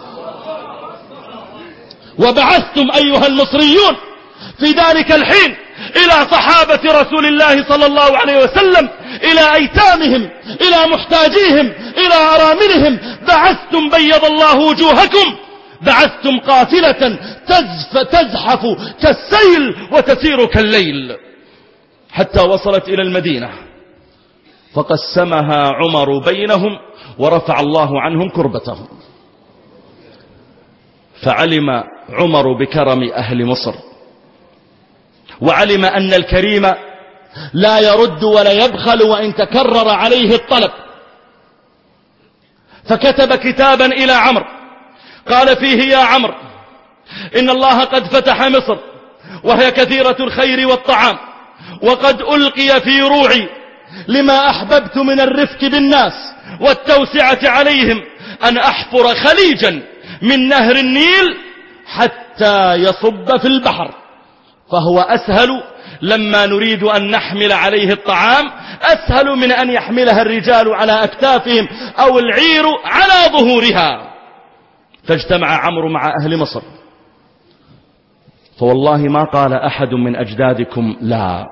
وبعثتم أيها المصريون في ذلك الحين إلى صحابة رسول الله صلى الله عليه وسلم، إلى أيتامهم، إلى محتاجيهم، إلى أراملهم. بعثتم بيض الله وجوهكم، بعثتم قافلة تزحف كالسيل وتسير كالليل، حتى وصلت إلى المدينة فقسمها عمر بينهم ورفع الله عنهم كربتهم. فعلم عمر بكرم أهل مصر، وعلم أن الكريم لا يرد ولا يبخل وإن تكرر عليه الطلب، فكتب كتابا إلى عمرو قال فيه: يا عمرو، إن الله قد فتح مصر وهي كثيرة الخير والطعام، وقد ألقي في روعي لما أحببت من الرفق بالناس والتوسعة عليهم أن أحفر خليجا من نهر النيل حتى يصب في البحر، فهو أسهل لما نريد أن نحمل عليه الطعام، أسهل من أن يحملها الرجال على أكتافهم أو العير على ظهورها. فاجتمع عمرو مع أهل مصر، فوالله ما قال أحد من أجدادكم لا،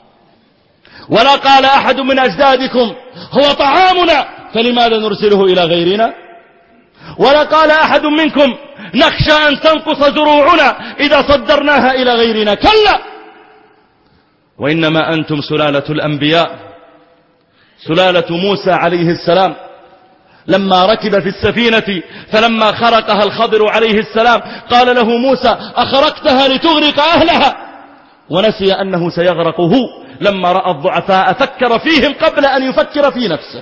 ولا قال أحد من أجدادكم هو طعامنا فلماذا نرسله إلى غيرنا، ولا قال أحد منكم نخشى أن تنقص زروعنا إذا صدرناها إلى غيرنا، كلا، وإنما أنتم سلالة الأنبياء، سلالة موسى عليه السلام لما ركب في السفينة فلما خرقها الخضر عليه السلام قال له موسى: أخرقتها لتغرق أهلها، ونسي أنه سيغرق هو لما رأى الضعفاء فكر فيهم قبل أن يفكر في نفسه.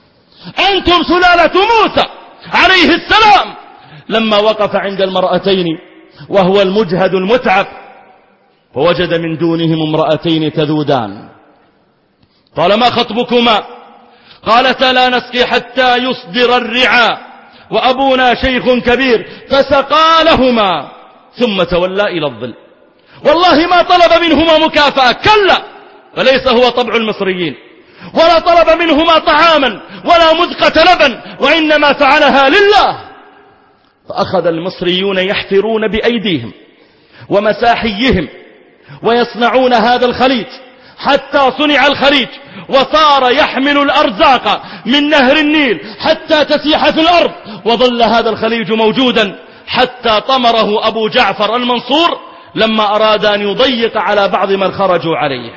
أنتم سلالة موسى عليه السلام لما وقف عند المرأتين وهو المجهد المتعب فوجد من دونهم امرأتين تذودان، قال: ما خطبكما؟ قالتا: لا نسقي حتى يصدر الرعاء وأبونا شيخ كبير، فسقى لهما ثم تولى إلى الظل. والله ما طلب منهما مكافأة، كلا، فليس هو طبع المصريين، ولا طلب منهما طعاما ولا مذقة لبن، وإنما فعلها لله. فأخذ المصريون يحفرون بأيديهم ومساحيهم ويصنعون هذا الخليج حتى صنع الخليج، وصار يحمل الأرزاق من نهر النيل حتى تسيح في الأرض، وظل هذا الخليج موجودا حتى طمره أبو جعفر المنصور لما أراد أن يضيق على بعض من خرجوا عليه.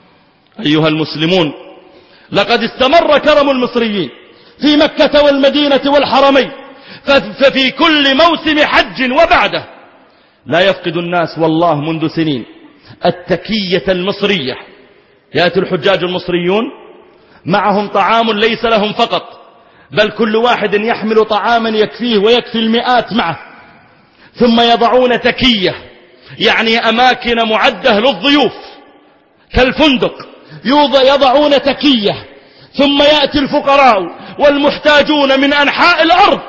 أيها المسلمون، لقد استمر كرم المصريين في مكة والمدينة والحرمين، ففي كل موسم حج وبعده لا يفقد الناس والله منذ سنين التكية المصرية. يأتي الحجاج المصريون معهم طعام ليس لهم فقط، بل كل واحد يحمل طعاما يكفيه ويكفي المئات معه، ثم يضعون تكية، يعني أماكن معدة للضيوف كالفندق، يضعون تكية، ثم يأتي الفقراء والمحتاجون من أنحاء الأرض.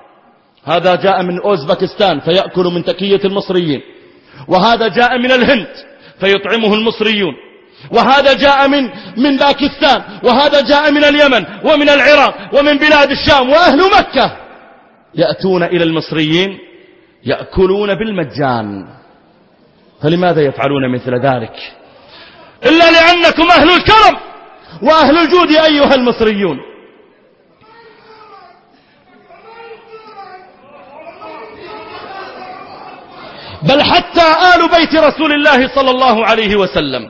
هذا جاء من أوزبكستان فيأكل من تكية المصريين، وهذا جاء من الهند فيطعمه المصريون، وهذا جاء من باكستان، وهذا جاء من اليمن ومن العراق ومن بلاد الشام، وأهل مكة يأتون إلى المصريين يأكلون بالمجان. فلماذا يفعلون مثل ذلك؟ إلا لأنكم أهل الكرم وأهل الجود أيها المصريون. بل حتى آل بيت رسول الله صلى الله عليه وسلم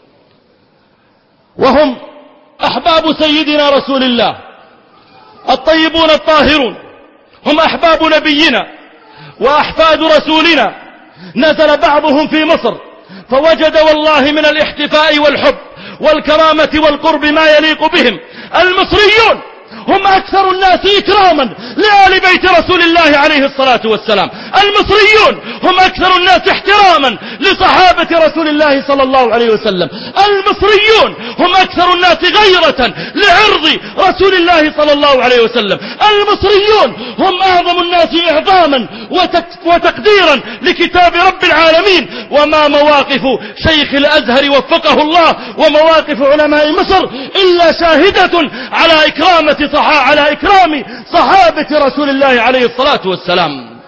وهم أحباب سيدنا رسول الله الطيبون الطاهرون، هم أحباب نبينا وأحفاد رسولنا، نزل بعضهم في مصر فوجد والله من الاحتفاء والحب والكرامة والقرب ما يليق بهم. المصريون هم أكثر الناس إكراما لآل بيت رسول الله عليه الصلاة والسلام. المصريون هم أكثر الناس احتراما لصحابة رسول الله صلى الله عليه وسلم. المصريون هم أكثر الناس غيرة لعرض رسول الله صلى الله عليه وسلم. المصريون هم أعظم الناس إعظاما وتقديرا لكتاب رب العالمين. وما مواقف شيخ الأزهر وفقه الله ومواقف علماء مصر إلا شاهدة على إكرام صحابة رسول الله عليه الصلاة والسلام.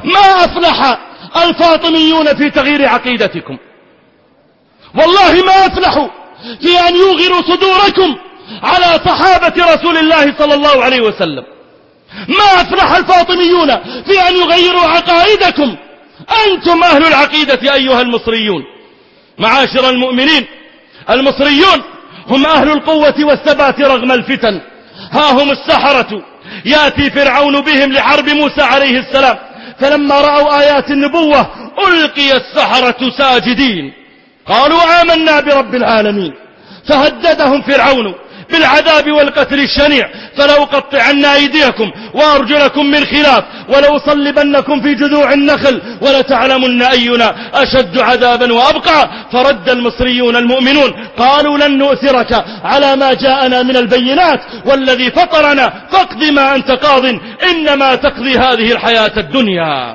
ما أفلح الفاطميون في تغيير عقيدتكم، والله ما أفلحوا في أن يوغروا صدوركم على صحابة رسول الله صلى الله عليه وسلم. ما أفلح الفاطميون في أن يغيروا عقائدكم. أنتم أهل العقيدة أيها المصريون. معاشر المؤمنين، المصريون هم أهل القوة والثبات رغم الفتن. ها هم السحرة، يأتي فرعون بهم لحرب موسى عليه السلام، فلما رأوا آيات النبوة ألقي السحرة ساجدين، قالوا آمنا برب العالمين. فهددهم فرعون بالعذاب والقتل الشنيع، فلو قطعن أيديكم وأرجلكم من خلاف ولو صلبنكم في جذوع النخل ولتعلمن أينا أشد عذابا وأبقى. فرد المصريون المؤمنون قالوا لن نؤثرك على ما جاءنا من البينات والذي فطرنا فاقض ما أنت قاض إنما تقضي هذه الحياة الدنيا.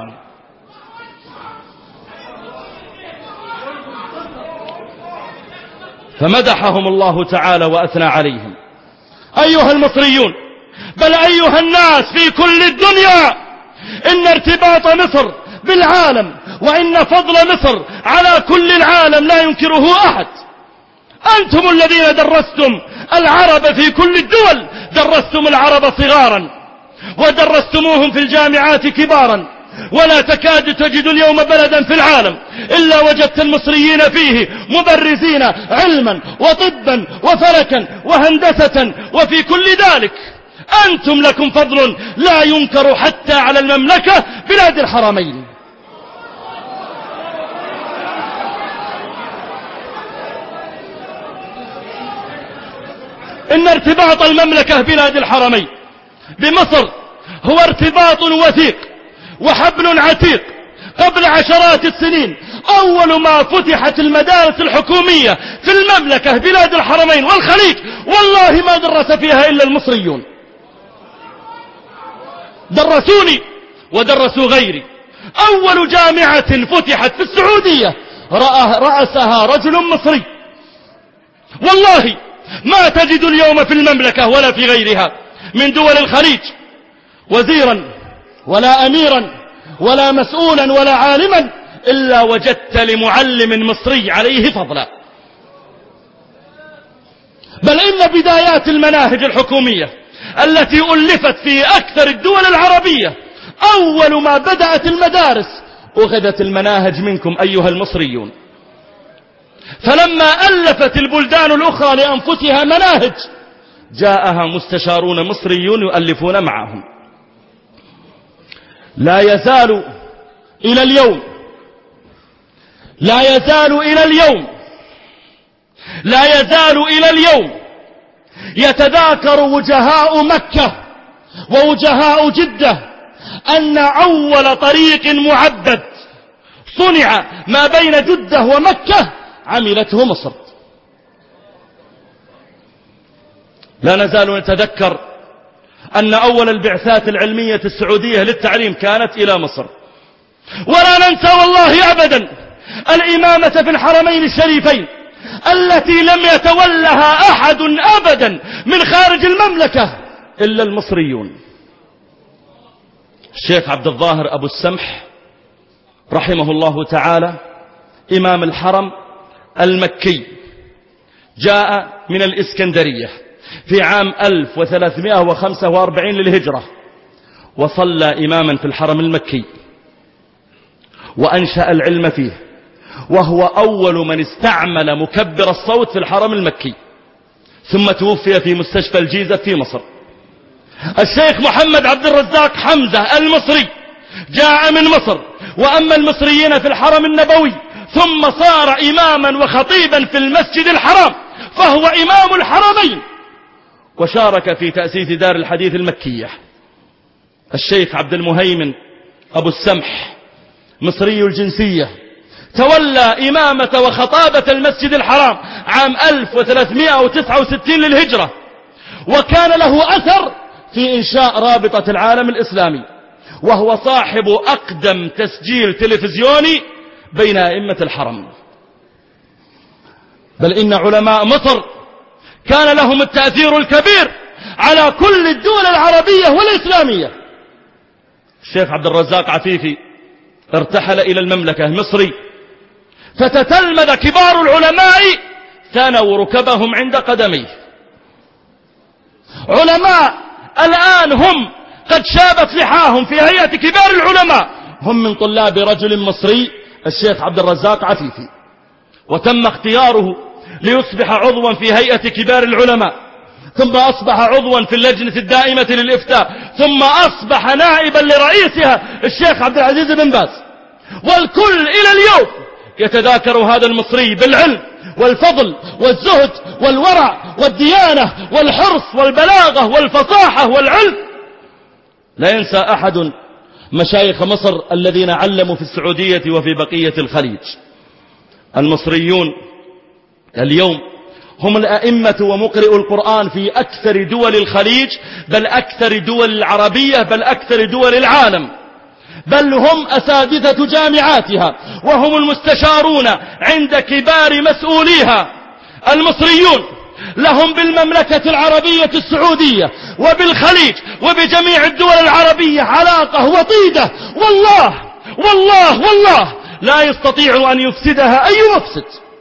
فمدحهم الله تعالى وأثنى عليهم. أيها المصريون، بل أيها الناس في كل الدنيا، إن ارتباط مصر بالعالم وإن فضل مصر على كل العالم لا ينكره أحد. أنتم الذين درستم العرب في كل الدول، درستم العرب صغارا ودرستموهم في الجامعات كبارا، ولا تكاد تجد اليوم بلدا في العالم إلا وجدت المصريين فيه مبرزين علما وطبا وفلكا وهندسة وفي كل ذلك. أنتم لكم فضل لا ينكر حتى على المملكة بلاد الحرمين. إن ارتباط المملكة بلاد الحرمين بمصر هو ارتباط وثيق وحبل عتيق. قبل عشرات السنين أول ما فتحت المدارس الحكومية في المملكة بلاد الحرمين والخليج والله ما درس فيها إلا المصريون. درسوني ودرسوا غيري. أول جامعة فتحت في السعودية رأسها رجل مصري. والله ما تجد اليوم في المملكة ولا في غيرها من دول الخليج وزيرا ولا أميرا ولا مسؤولا ولا عالما إلا وجدت لمعلم مصري عليه فضلا. بل إن بدايات المناهج الحكومية التي ألفت في أكثر الدول العربية أول ما بدأت المدارس أخذت المناهج منكم أيها المصريون. فلما ألفت البلدان الأخرى لأنفسها مناهج جاءها مستشارون مصريون يؤلفون معهم. لا يزال إلى اليوم يتذاكر وجهاء مكة ووجهاء جدة أن أول طريق معبد صنع ما بين جدة ومكة عملته مصر. لا نزال نتذكر أن أول البعثات العلمية السعودية للتعليم كانت إلى مصر. ولا ننسى والله أبدا الإمامة في الحرمين الشريفين التي لم يتولها أحد أبدا من خارج المملكة إلا المصريون. الشيخ عبد الظاهر أبو السمح رحمه الله تعالى إمام الحرم المكي جاء من الإسكندرية في عام 1345 للهجرة وصلى إماما في الحرم المكي وأنشأ العلم فيه، وهو أول من استعمل مكبر الصوت في الحرم المكي، ثم توفي في مستشفى الجيزة في مصر. الشيخ محمد عبد الرزاق حمزة المصري جاء من مصر وأما المصريين في الحرم النبوي، ثم صار إماما وخطيبا في المسجد الحرام، فهو إمام الحرمين وشارك في تأسيس دار الحديث المكية. الشيخ عبد المهيمن أبو السمح مصري الجنسية تولى إمامة وخطابة المسجد الحرام عام 1369 للهجرة، وكان له أثر في إنشاء رابطة العالم الإسلامي، وهو صاحب أقدم تسجيل تلفزيوني بين أئمة الحرم. بل إن علماء مصر كان لهم التأثير الكبير على كل الدول العربية والإسلامية. الشيخ عبد الرزاق عفيفي ارتحل إلى المملكة مصري، فتتلمذ كبار العلماء ثنوا ركبهم عند قدميه. علماء الآن هم قد شابت لحاهم في هيئة كبار العلماء، هم من طلاب رجل مصري الشيخ عبد الرزاق عفيفي، وتم اختياره ليصبح عضوا في هيئة كبار العلماء، ثم أصبح عضوا في اللجنة الدائمة للإفتاء، ثم أصبح نائبا لرئيسها الشيخ عبد العزيز بن باز. والكل إلى اليوم يتذاكر هذا المصري بالعلم والفضل والزهد والورع والديانة والحرص والبلاغة والفصاحة والعلم. لا ينسى أحد مشايخ مصر الذين علموا في السعودية وفي بقية الخليج. المصريون اليوم هم الأئمة ومقرئ القرآن في أكثر دول الخليج، بل أكثر دول العربية، بل أكثر دول العالم، بل هم أساتذة جامعاتها، وهم المستشارون عند كبار مسؤوليها. المصريون لهم بالمملكة العربية السعودية وبالخليج وبجميع الدول العربية علاقة وطيدة، والله والله والله لا يستطيع أن يفسدها أي مفسد.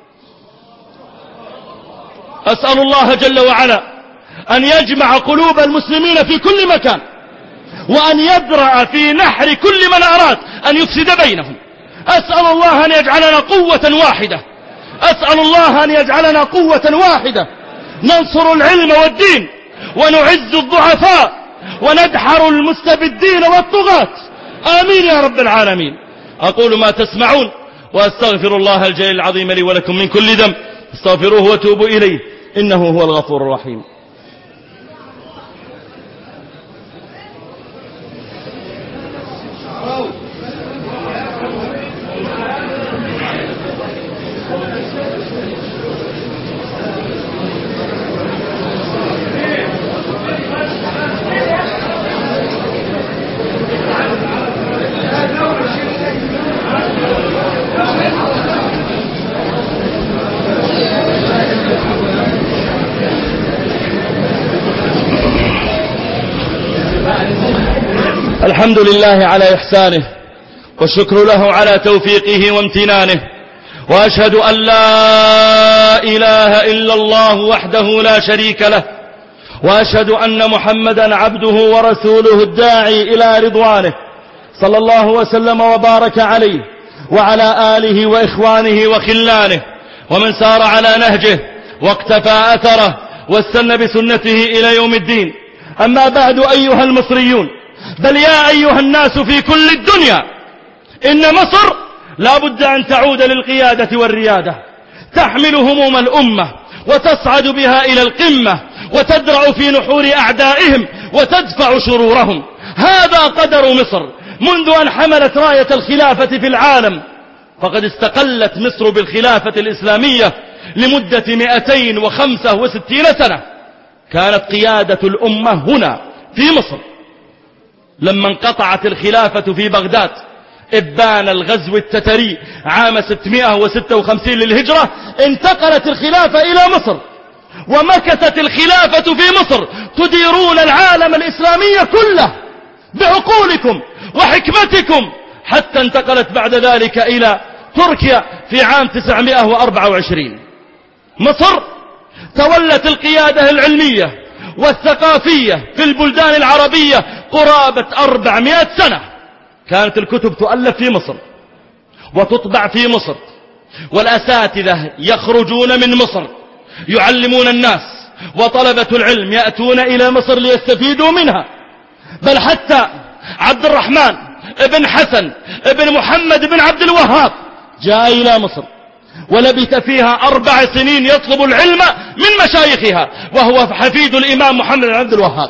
أسأل الله جل وعلا أن يجمع قلوب المسلمين في كل مكان، وأن يدرأ في نحر كل من أراد أن يفسد بينهم. أسأل الله أن يجعلنا قوة واحدة، أسأل الله أن يجعلنا قوة واحدة ننصر العلم والدين، ونعز الضعفاء، وندحر المستبدين والطغاة. آمين يا رب العالمين. أقول ما تسمعون، وأستغفر الله الجليل العظيم لي ولكم من كل ذنب، استغفروه وتوبوا إليه إنه هو الغفور الرحيم. الحمد لله على إحسانه، والشكر له على توفيقه وامتنانه، وأشهد أن لا إله إلا الله وحده لا شريك له، وأشهد أن محمدا عبده ورسوله الداعي إلى رضوانه، صلى الله وسلم وبارك عليه وعلى آله وإخوانه وخلانه ومن سار على نهجه واقتفى أثره واستنى بسنته إلى يوم الدين. أما بعد أيها المصريون، بل يا أيها الناس في كل الدنيا، إن مصر لا بد أن تعود للقيادة والريادة، تحمل هموم الأمة وتصعد بها إلى القمة، وتدرع في نحور أعدائهم وتدفع شرورهم. هذا قدر مصر منذ أن حملت راية الخلافة في العالم، فقد استقلت مصر بالخلافة الإسلامية لمدة 265 سنة. كانت قيادة الأمة هنا في مصر. لما انقطعت الخلافة في بغداد إبان الغزو التتري عام 656 للهجرة، انتقلت الخلافة إلى مصر، ومكثت الخلافة في مصر تديرون العالم الإسلامي كله بعقولكم وحكمتكم، حتى انتقلت بعد ذلك إلى تركيا في عام 924. مصر تولت القيادة العلمية والثقافية في البلدان العربية قرابة 400 سنة. كانت الكتب تؤلف في مصر وتطبع في مصر، والأساتذة يخرجون من مصر يعلمون الناس، وطلبة العلم يأتون إلى مصر ليستفيدوا منها. بل حتى عبد الرحمن ابن حسن ابن محمد بن عبد الوهاب جاء إلى مصر ولبث فيها 4 سنين يطلب العلم من مشايخها، وهو حفيد الإمام محمد بن عبد الوهاب.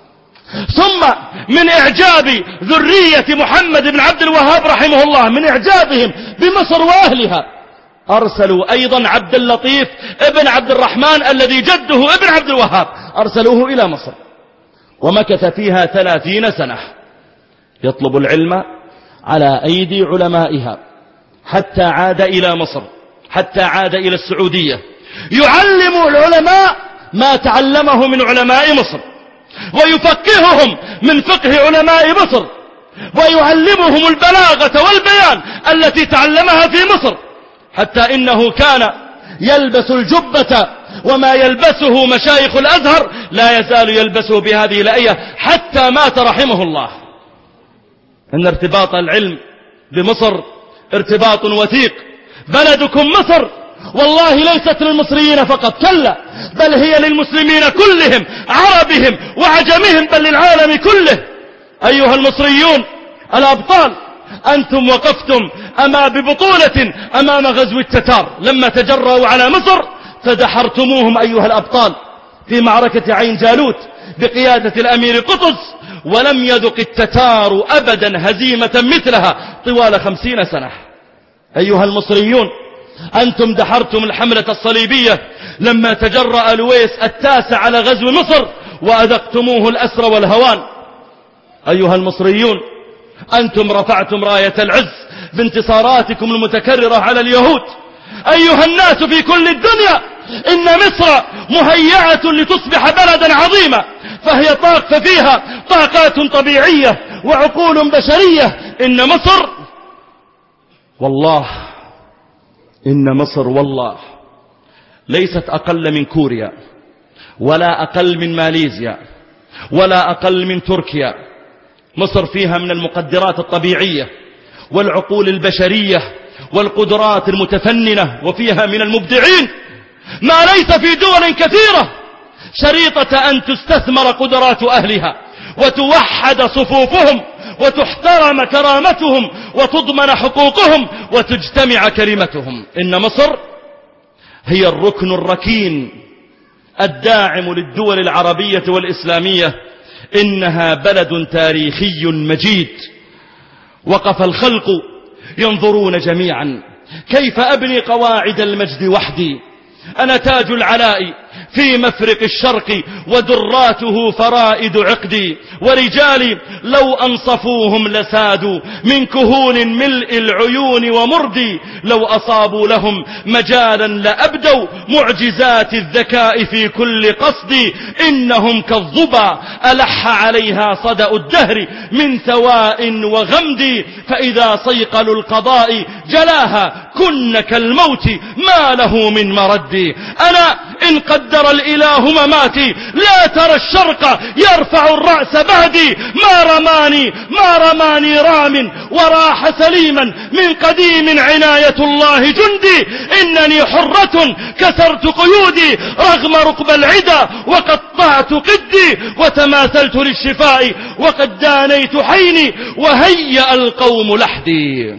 ثم من إعجاب ذرية محمد بن عبد الوهاب رحمه الله، من إعجابهم بمصر وأهلها، أرسلوا أيضا عبد اللطيف ابن عبد الرحمن الذي جده ابن عبد الوهاب، أرسلوه إلى مصر، ومكث فيها 30 سنة يطلب العلم على أيدي علمائها، حتى عاد إلى مصر، حتى عاد إلى السعودية، يعلم العلماء ما تعلمه من علماء مصر، ويفقههم من فقه علماء مصر. ويعلمهم البلاغة والبيان التي تعلمها في مصر، حتى إنه كان يلبس الجبة وما يلبسه مشايخ الأزهر لا يزال يلبسه بهذه الآية حتى مات رحمه الله. إن ارتباط العلم بمصر ارتباط وثيق. بلدكم مصر والله ليست للمصريين فقط، كلا، بل هي للمسلمين كلهم، عربهم وعجمهم، بل للعالم كله. أيها المصريون الأبطال، أنتم وقفتم ببطولة أمام غزو التتار لما تجرأوا على مصر، فدحرتموهم أيها الأبطال في معركة عين جالوت بقيادة الأمير قطز، ولم يذق التتار أبدا هزيمة مثلها طوال 50 سنة. أيها المصريون، أنتم دحرتم الحملة الصليبية لما تجرأ لويس التاسع على غزو مصر وأذقتموه الأسر والهوان. أيها المصريون، أنتم رفعتم راية العز بانتصاراتكم المتكررة على اليهود. أيها الناس في كل الدنيا، إن مصر مهيئة لتصبح بلدا عظيما، ففيها طاقات طبيعية وعقول بشرية. إن مصر والله ليست أقل من كوريا، ولا أقل من ماليزيا، ولا أقل من تركيا. مصر فيها من المقدرات الطبيعية والعقول البشرية والقدرات المتفننة، وفيها من المبدعين ما ليس في دول كثيرة، شريطة أن تستثمر قدرات أهلها وتوحد صفوفهم وتحترم كرامتهم وتضمن حقوقهم وتجتمع كلمتهم. إن مصر هي الركن الركين الداعم للدول العربية والإسلامية. إنها بلد تاريخي مجيد. وقف الخلق ينظرون جميعا كيف أبني قواعد المجد وحدي، أنا تاج العلاء في مفرق الشرق، ودراته فرائد عقدي، ورجالي لو أنصفوهم لسادوا من كهون ملء العيون ومردي، لو أصابوا لهم مجالا لأبدوا معجزات الذكاء في كل قصد، إنهم كالظبا ألح عليها صدأ الدهر من ثواء وغمد، فإذا صيقلوا القضاء جلاها كن كالموت ما له من مرد. أنا إن قدر الإله مماتي لا ترى الشرق يرفع الرأس بعدي، ما رماني رام وراح سليما من قديم عناية الله جندي، إنني حرة كسرت قيودي رغم ركب العدا وقطعت قدي، وتماثلت للشفاء وقد دانيت حيني وهيأ القوم لحدي.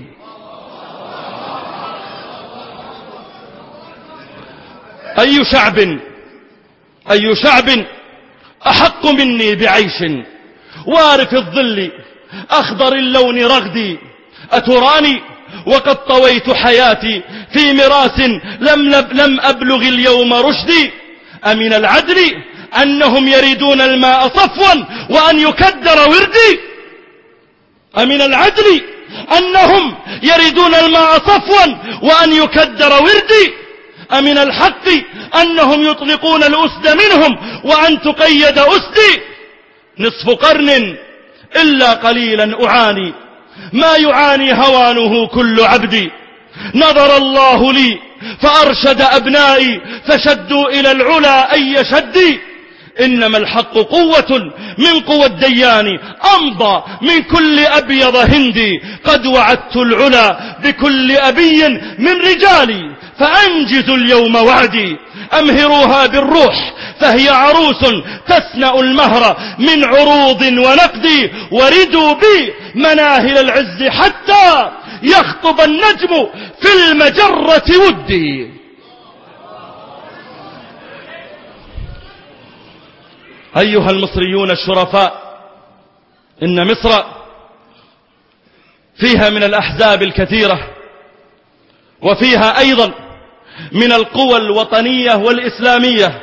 أي شعب أحق مني بعيش وارف الظل أخضر اللون رغدي، أتراني وقد طويت حياتي في مراس لم أبلغ اليوم رشدي، أمن العدل أنهم يريدون الماء صفوا وأن يكدر وردي، أمن العدل أنهم يريدون الماء صفوا وأن يكدر وردي، أمن الحق أنهم يطلقون الأسد منهم وأن تقيد أسدي، نصف قرن إلا قليلا أعاني ما يعاني هوانه كل عبدي، نظر الله لي فأرشد أبنائي فشدوا إلى العلا أي شدي، إنما الحق قوة من قوى الديان أمضى من كل أبيض هندي، قد وعدت العلا بكل أبي من رجالي فأنجزوا اليوم وعدي، أمهروها بالروح فهي عروس تسنأ المهر من عروض ونقد، وردوا بي مناهل العز حتى يخطب النجم في المجرة ودي. أيها المصريون الشرفاء، إن مصر فيها من الأحزاب الكثيرة، وفيها أيضا من القوى الوطنية والإسلامية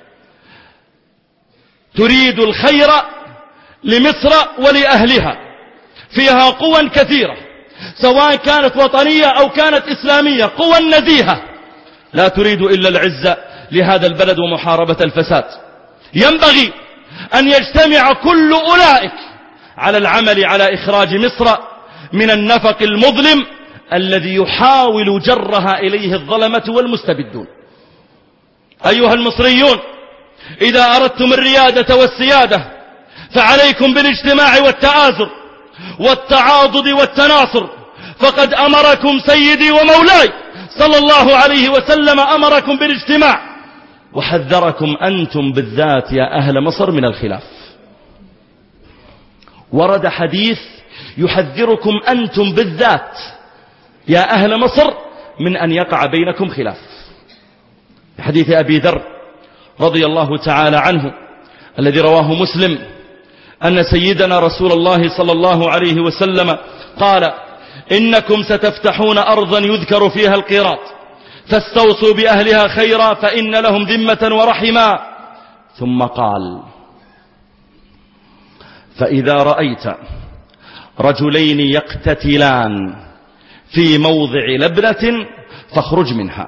تريد الخير لمصر ولأهلها. فيها قوى كثيرة سواء كانت وطنية أو كانت إسلامية، قوى نزيهة لا تريد إلا العزة لهذا البلد ومحاربة الفساد. ينبغي أن يجتمع كل أولئك على العمل على إخراج مصر من النفق المظلم الذي يحاول جرها إليه الظلمة والمستبدون. أيها المصريون، إذا أردتم الريادة والسيادة فعليكم بالاجتماع والتآزر والتعاضد والتناصر، فقد أمركم سيدي ومولاي صلى الله عليه وسلم، أمركم بالاجتماع وحذركم أنتم بالذات يا أهل مصر من الخلاف. ورد حديث يحذركم أنتم بالذات يا أهل مصر من أن يقع بينكم خلاف. حديث أبي ذر رضي الله تعالى عنه الذي رواه مسلم أن سيدنا رسول الله صلى الله عليه وسلم قال: إنكم ستفتحون أرضا يذكر فيها القيراط، فاستوصوا بأهلها خيرا فإن لهم ذمة ورحما. ثم قال: فإذا رأيت رجلين يقتتلان في موضع لبنة فاخرج منها.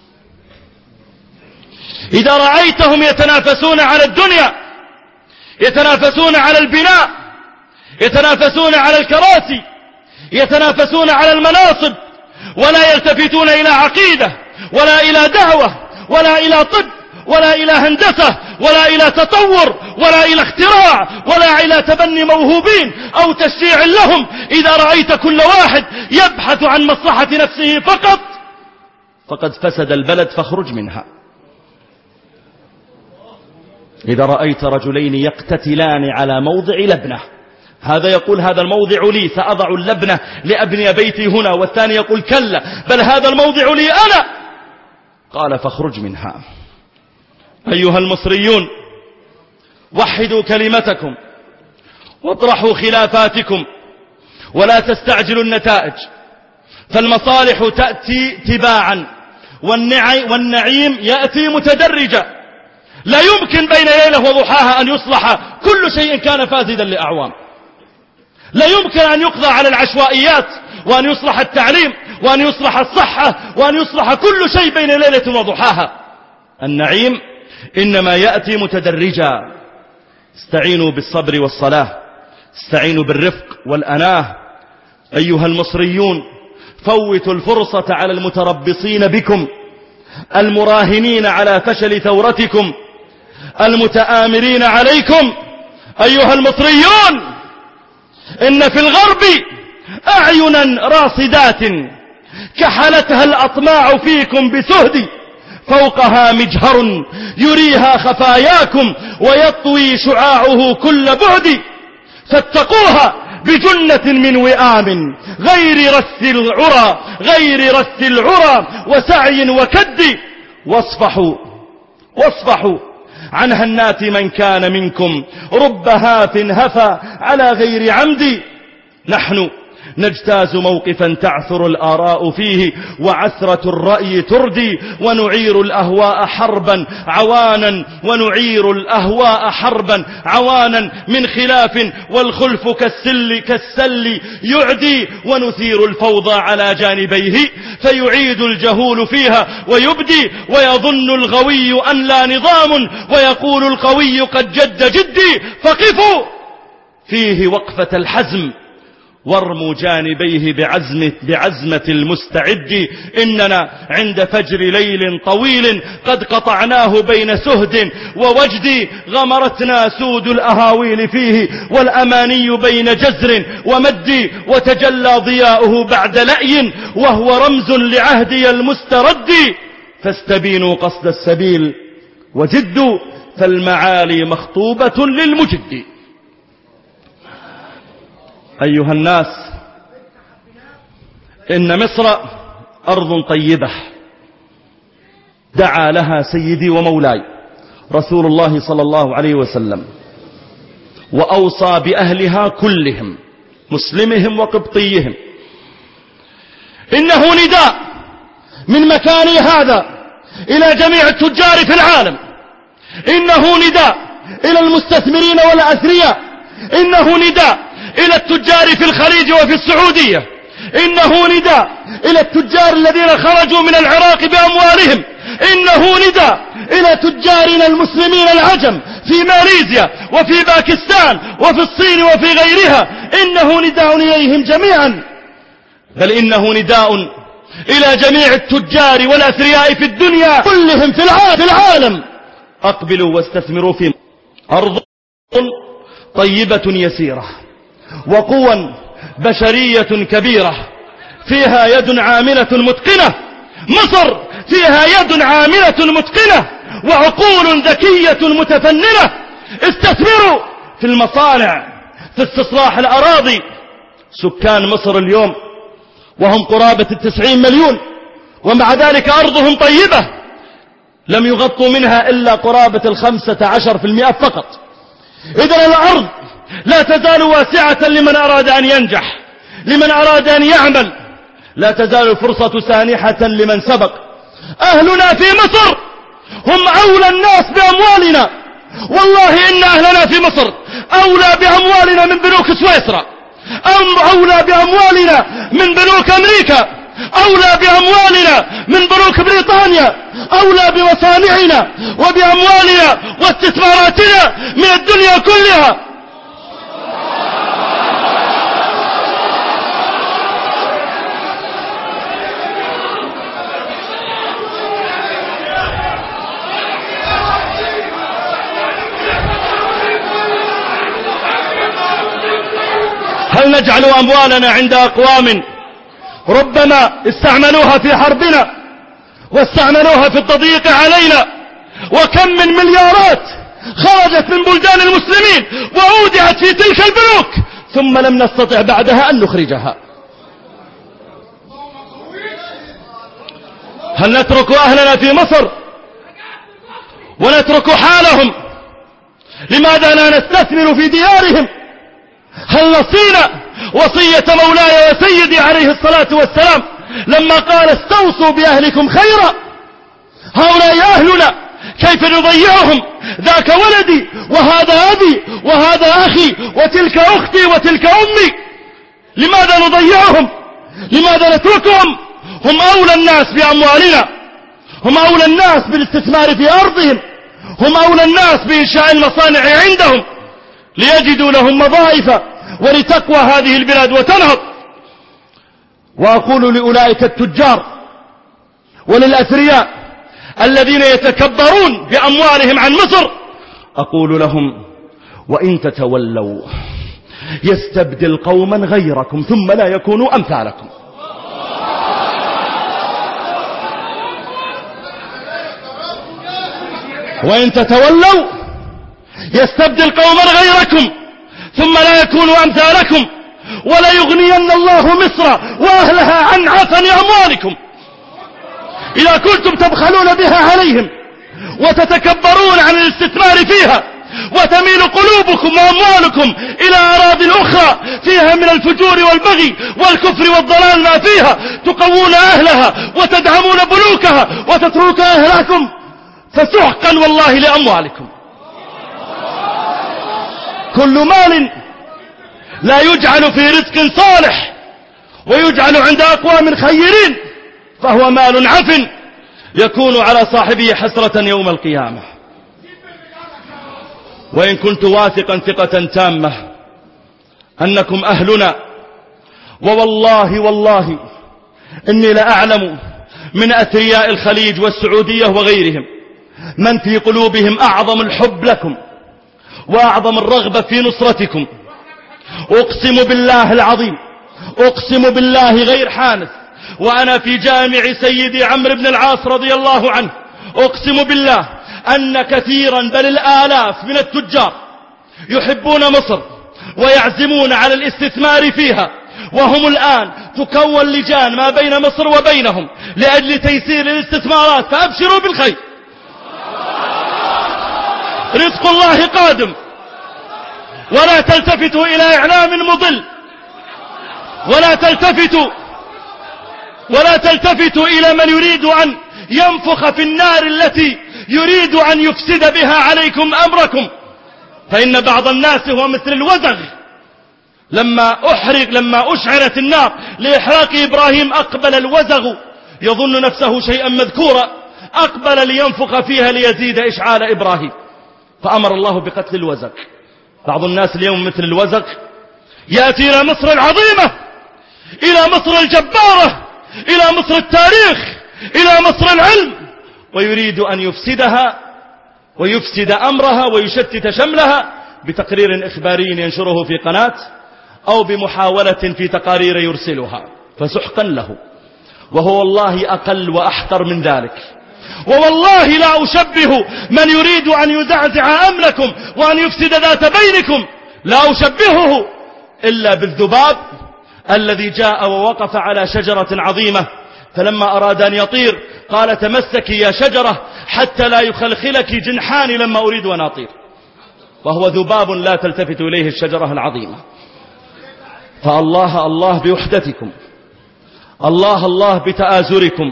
إذا رأيتهم يتنافسون على الدنيا، يتنافسون على البناء، يتنافسون على الكراسي، يتنافسون على المناصب، ولا يلتفتون إلى عقيدة ولا إلى دعوة ولا إلى طب ولا إلى هندسة ولا إلى تطور ولا إلى اختراع ولا إلى تبني موهوبين أو تشجيع لهم، إذا رأيت كل واحد يبحث عن مصلحة نفسه فقط فقد فسد البلد فاخرج منها. إذا رأيت رجلين يقتتلان على موضع لبنة، هذا يقول هذا الموضع لي سأضع اللبنة لأبني بيتي هنا، والثاني يقول كلا بل هذا الموضع لي أنا، قال فاخرج منها. أيها المصريون، وحدوا كلمتكم واطرحوا خلافاتكم ولا تستعجلوا النتائج، فالمصالح تأتي تباعا والنعيم يأتي متدرجا. لا يمكن بين ليلة وضحاها أن يصلح كل شيء كان فاسدا لأعوام. لا يمكن أن يقضى على العشوائيات وأن يصلح التعليم وأن يصلح الصحة وأن يصلح كل شيء بين ليلة وضحاها. النعيم إنما يأتي متدرجا. استعينوا بالصبر والصلاة، استعينوا بالرفق والأناه. أيها المصريون، فوتوا الفرصة على المتربصين بكم، المراهنين على فشل ثورتكم، المتآمرين عليكم. أيها المصريون، إن في الغرب أعينا راصدات كحلتها الأطماع فيكم بسهد، فوقها مجهر يريها خفاياكم ويطوي شعاعه كل بعد، فاتقوها بجنة من وئام غير رث العرى وسعي وكد، واصفحوا عن هنات من كان منكم، رب هاف هفى على غير عمد. نحن نجتاز موقفا تعثر الآراء فيه وعثرة الرأي تردي، ونعير الأهواء حربا عوانا من خلاف، والخلف كالسل يعدي، ونثير الفوضى على جانبيه فيعيد الجهول فيها ويبدي، ويظن الغوي أن لا نظام ويقول القوي قد جد جدي، فقفوا فيه وقفة الحزم وارموا جانبيه بعزمة المستعد. إننا عند فجر ليل طويل قد قطعناه بين سهد ووجد، غمرتنا سود الأهاويل فيه والأماني بين جزر ومد، وتجلى ضياؤه بعد لأي وهو رمز لعهدي المسترد. فاستبينوا قصد السبيل وجدوا، فالمعالي مخطوبة للمجد. أيها الناس، إن مصر أرض طيبة دعا لها سيدي ومولاي رسول الله صلى الله عليه وسلم، وأوصى بأهلها كلهم مسلمهم وقبطيهم. إنه نداء من مكاني هذا إلى جميع التجار في العالم، إنه نداء إلى المستثمرين والأثرياء، إنه نداء إلى التجار في الخليج وفي السعودية، إنه نداء إلى التجار الذين خرجوا من العراق بأموالهم، إنه نداء إلى تجارنا المسلمين العجم في ماليزيا وفي باكستان وفي الصين وفي غيرها، إنه نداء إليهم جميعا، بل إنه نداء إلى جميع التجار والأثرياء في الدنيا كلهم في العالم. أقبلوا واستثمروا في أرض طيبة يسيرة وقوى بشرية كبيرة، فيها يد عاملة متقنة. مصر فيها يد عاملة متقنة وعقول ذكية متفننة. استثمروا في المصانع، في استصلاح الأراضي. سكان مصر اليوم وهم قرابة 90 مليون، ومع ذلك أرضهم طيبة، لم يغطوا منها إلا قرابة 15% فقط. إذن الأرض لا تزال واسعة لمن أراد أن ينجح، لمن أراد أن يعمل، لا تزال الفرصة سانحة لمن سبق. أهلنا في مصر هم أولى الناس بأموالنا، والله إن أهلنا في مصر أولى بأموالنا من بنوك سويسرا، أولى بأموالنا من بنوك أمريكا، أولى بأموالنا من بنوك بريطانيا، أولى بمصانعنا وبأموالنا واستثماراتنا من الدنيا كلها. هل نجعل أموالنا عند أقوام ربما استعملوها في حربنا واستعملوها في التضييق علينا؟ وكم من مليارات خرجت من بلدان المسلمين وأودعت في تلك البنوك ثم لم نستطع بعدها أن نخرجها. هل نترك أهلنا في مصر ونترك حالهم؟ لماذا لا نستثمر في ديارهم؟ هل نصينا وصية مولاي وسيدي عليه الصلاة والسلام لما قال استوصوا بأهلكم خيرا؟ هؤلاء أهلنا كيف نضيعهم؟ ذاك ولدي وهذا أبي وهذا أخي وتلك أختي وتلك أمي. لماذا نضيعهم؟ لماذا نتركهم؟ هم أولى الناس بأموالنا، هم أولى الناس بالاستثمار في أرضهم، هم أولى الناس بإنشاء المصانع عندهم ليجدوا لهم وظائف ولتقوى هذه البلاد وتنهض. وأقول لأولئك التجار وللأثرياء الذين يتكبرون بأموالهم عن مصر، أقول لهم وإن تتولوا يستبدل قوما غيركم ثم لا يكونوا أمثالكم. وإن تتولوا يستبدل قوما غيركم ثم لا يكونوا أمثالكم ولا يغنين الله مصر وأهلها عن عفن أموالكم. إذا كنتم تبخلون بها عليهم وتتكبرون عن الاستثمار فيها وتميل قلوبكم وأموالكم إلى أراضٍ أخرى فيها من الفجور والبغي والكفر والضلال ما فيها، تقوون أهلها وتدعمون بنوكها وتتركون أهلكم، فسحقا والله لأموالكم. كل مال لا يجعل في رزق صالح ويجعل عند أقوام خيرين فهو مال عفن يكون على صاحبه حسرة يوم القيامة. وإن كنت واثقا ثقة تامة أنكم أهلنا، ووالله والله إني لأعلم من أثرياء الخليج والسعودية وغيرهم من في قلوبهم أعظم الحب لكم وأعظم الرغبة في نصرتكم. أقسم بالله العظيم، أقسم بالله غير حانث، وأنا في جامع سيدي عمرو بن العاص رضي الله عنه، أقسم بالله أن كثيرا بل الآلاف من التجار يحبون مصر ويعزمون على الاستثمار فيها، وهم الآن تكون لجان ما بين مصر وبينهم لأجل تيسير الاستثمارات، فأبشروا بالخير. رزق الله قادم، ولا تلتفتوا إلى إعلام مضل، ولا تلتفتوا إلى من يريد أن ينفخ في النار التي يريد أن يفسد بها عليكم أمركم. فإن بعض الناس هو مثل الوزغ، لما أشعرت النار لإحراق إبراهيم أقبل الوزغ يظن نفسه شيئا مذكورا، أقبل لينفخ فيها ليزيد إشعال إبراهيم. فأمر الله بقتل الوزغ. بعض الناس اليوم مثل الوزغ يأتي إلى مصر العظيمة، إلى مصر الجبارة، إلى مصر التاريخ، إلى مصر العلم، ويريد أن يفسدها ويفسد أمرها ويشتت شملها بتقرير إخباري ينشره في قناة أو بمحاولة في تقارير يرسلها، فسحقا له. وهو والله أقل وأحقر من ذلك. ووالله لا أشبه من يريد أن يزعزع أمنكم وأن يفسد ذات بينكم، لا أشبهه إلا بالذباب الذي جاء ووقف على شجرة عظيمة، فلما أراد أن يطير قال تمسكي يا شجرة حتى لا يخلخلك جنحاني لما أريد أن أطير، وهو ذباب لا تلتفت إليه الشجرة العظيمة. فالله الله بوحدتكم، الله الله بتآزركم.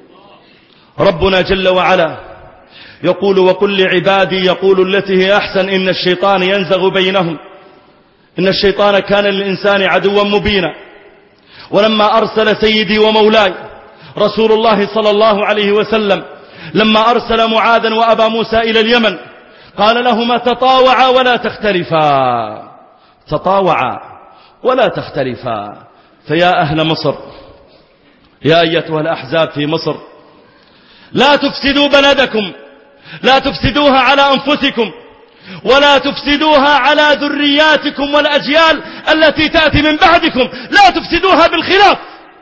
ربنا جل وعلا يقول وقل لعبادي يقول التي هي أحسن إن الشيطان ينزغ بينهم إن الشيطان كان للإنسان عدوا مبينا. ولما أرسل سيدي ومولاي رسول الله صلى الله عليه وسلم لما أرسل معاذا وأبا موسى إلى اليمن قال لهما تطاوعا ولا تختلفا، تطاوعا ولا تختلفا. فيا أهل مصر، يا أيتها الأحزاب في مصر، لا تفسدوا بلدكم، لا تفسدوها على أنفسكم، ولا تفسدوها على ذرياتكم والأجيال التي تأتي من بعدكم، لا تفسدوها بالخلاف.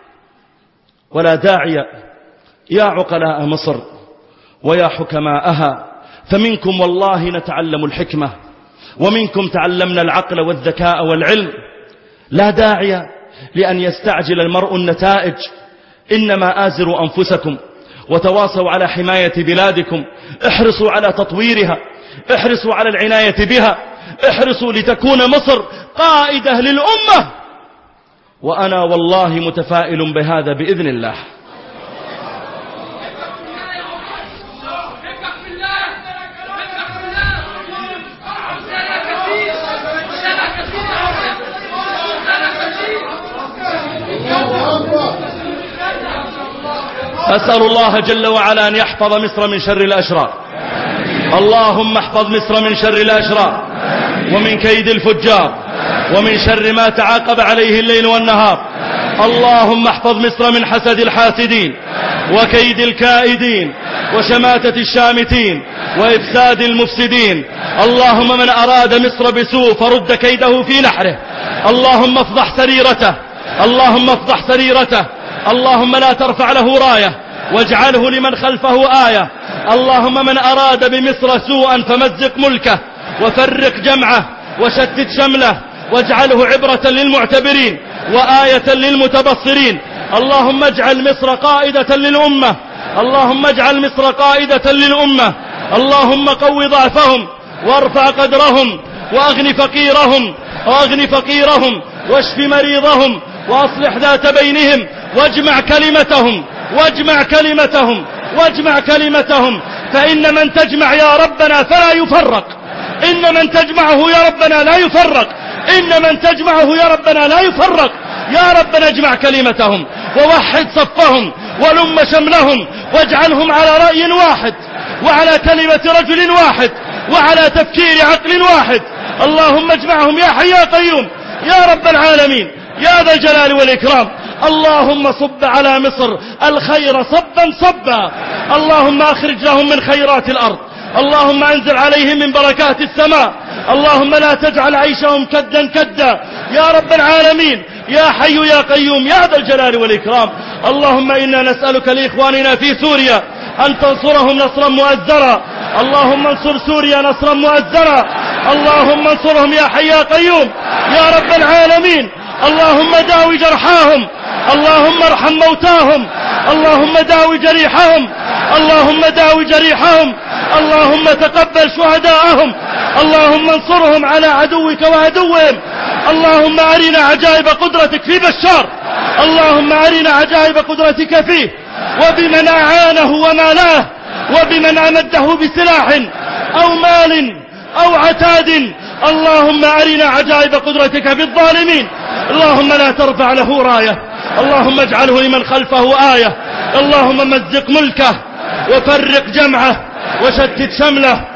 ولا داعي يا عقلاء مصر ويا حكماءها، فمنكم والله نتعلم الحكمة، ومنكم تعلمنا العقل والذكاء والعلم. لا داعي لأن يستعجل المرء النتائج، إنما آزروا أنفسكم وتواصوا على حماية بلادكم، احرصوا على تطويرها، احرصوا على العناية بها، احرصوا لتكون مصر قائدة للأمة. وأنا والله متفائل بهذا بإذن الله. أسأل الله جل وعلا أن يحفظ مصر من شر الأشرار. اللهم احفظ مصر من شر الأشرار ومن كيد الفجار ومن شر ما تعاقب عليه الليل والنهار. اللهم احفظ مصر من حسد الحاسدين وكيد الكائدين وشماتة الشامتين وإفساد المفسدين. اللهم من أراد مصر بسوء فرد كيده في نحره. اللهم افضح سريرته، اللهم افضح سريرته. اللهم لا ترفع له راية واجعله لمن خلفه آية. اللهم من أراد بمصر سوءا فمزق ملكه وفرق جمعه وشتت شمله واجعله عبرة للمعتبرين وآية للمتبصرين. اللهم اجعل مصر قائدة للأمة، اللهم اجعل مصر قائدة للأمة. اللهم قو ضعفهم وارفع قدرهم وأغن فقيرهم واشف مريضهم وأصلح ذات بينهم واجمع كلمتهم فإن من تجمع يا ربنا فلا يفرق، إن من تجمعه يا ربنا لا يفرق، إن من تجمعه يا ربنا لا يفرق. يا ربنا اجمع كلمتهم ووحد صفهم ولم شملهم واجعلهم على رأي واحد وعلى كلمة رجل واحد وعلى تفكير عقل واحد. اللهم اجمعهم يا حي يا قيوم يا رب العالمين يا ذا الجلال والإكرام. اللهم صب على مصر الخير صبا، اللهم أخرج لهم من خيرات الأرض، اللهم أنزل عليهم من بركات السماء، اللهم لا تجعل عيشهم كدا يا رب العالمين يا حي يا قيوم يا ذا الجلال والإكرام. اللهم إنا نسألك لإخواننا في سوريا أن تنصرهم نصرا مؤزرا. اللهم انصر سوريا نصرا مؤزرا، اللهم انصرهم يا حي يا قيوم يا رب العالمين. اللهم داوي جرحاهم، اللهم ارحم موتاهم، اللهم داوي جريحهم، اللهم تقبل شهداءهم، اللهم انصرهم على عدوك وعدوهم. اللهم أرنا عجائب قدرتك في بشار، اللهم أرنا عجائب قدرتك فيه وبمن أعانه ومالاه وبمن أمده بسلاح أو مال أو عتاد. اللهم أرنا عجائب قدرتك بالظالمين. اللهم لا ترفع له راية، اللهم اجعله لمن خلفه آية. اللهم مزق ملكه وفرق جمعه وشتت شمله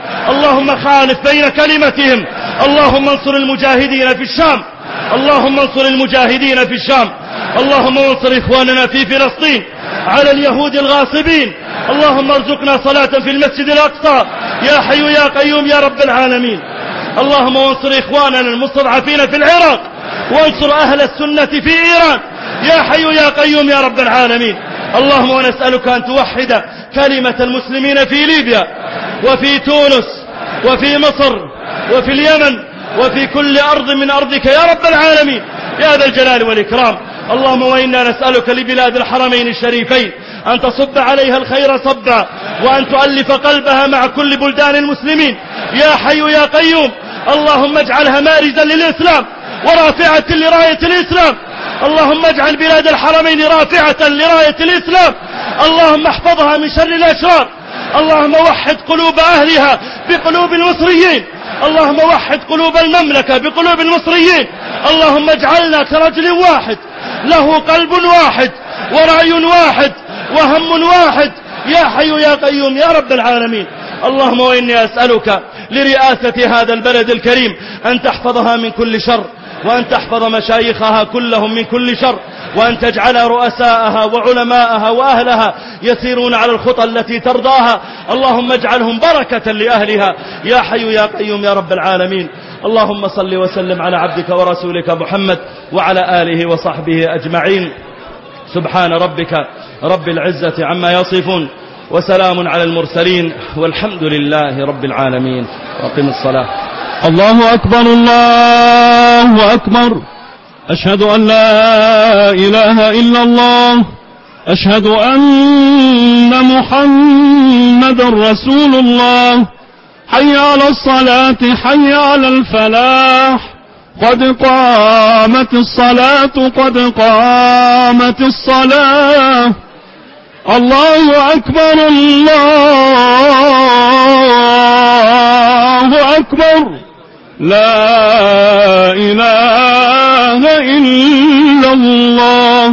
اللهم خالف بين كلمتهم. اللهم انصر المجاهدين في الشام. اللهم انصر المجاهدين في الشام. اللهم انصر إخواننا في فلسطين على اليهود الغاصبين. اللهم ارزقنا صلاة في المسجد الأقصى يا حي يا قيوم يا رب العالمين. اللهم انصر إخواننا المستضعفين في العراق، وانصر أهل السنة في إيران يا حي يا قيوم يا رب العالمين. اللهم ونسألك أن توحد كلمة المسلمين في ليبيا وفي تونس وفي مصر وفي اليمن وفي كل أرض من أرضك يا رب العالمين يا ذا الجلال والإكرام. اللهم وإنا نسألك لبلاد الحرمين الشريفين أن تصب عليها الخير صبا، وأن تؤلف قلبها مع كل بلدان المسلمين يا حي يا قيوم. اللهم اجعلها مارزا للإسلام ورافعة لراية الإسلام. اللهم اجعل بلاد الحرمين رافعة لراية الإسلام. اللهم احفظها من شر الأشرار. اللهم وحد قلوب أهلها بقلوب المصريين. اللهم وحد قلوب المملكة بقلوب المصريين. اللهم اجعلنا كرجل واحد له قلب واحد ورأي واحد وهم واحد يا حي يا قيوم يا رب العالمين. اللهم وإني أسألك لرئاسة هذا البلد الكريم أن تحفظها من كل شر، وأن تحفظ مشايخها كلهم من كل شر، وأن تجعل رؤساءها وعلماءها وأهلها يسيرون على الخطى التي ترضاها. اللهم اجعلهم بركة لأهلها يا حي يا قيوم يا رب العالمين. اللهم صل وسلم على عبدك ورسولك محمد وعلى آله وصحبه أجمعين. سبحان ربك رب العزة عما يصفون، وسلام على المرسلين، والحمد لله رب العالمين. وأقم الصلاة. الله أكبر الله أكبر. أشهد أن لا إله إلا الله. أشهد أن محمد رسول الله. حي على الصلاة حي على الفلاح. قد قامت الصلاة قد قامت الصلاة. الله أكبر الله أكبر. لا إله إلا الله.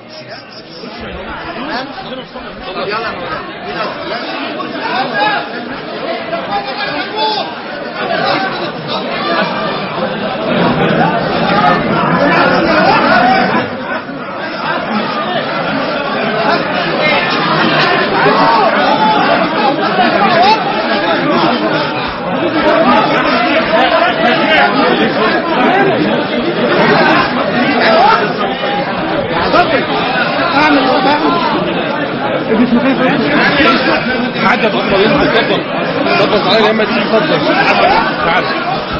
عدد أكبر ينزل. تفضل تفضل تعالى يا إما تيجي. تفضل تعالى.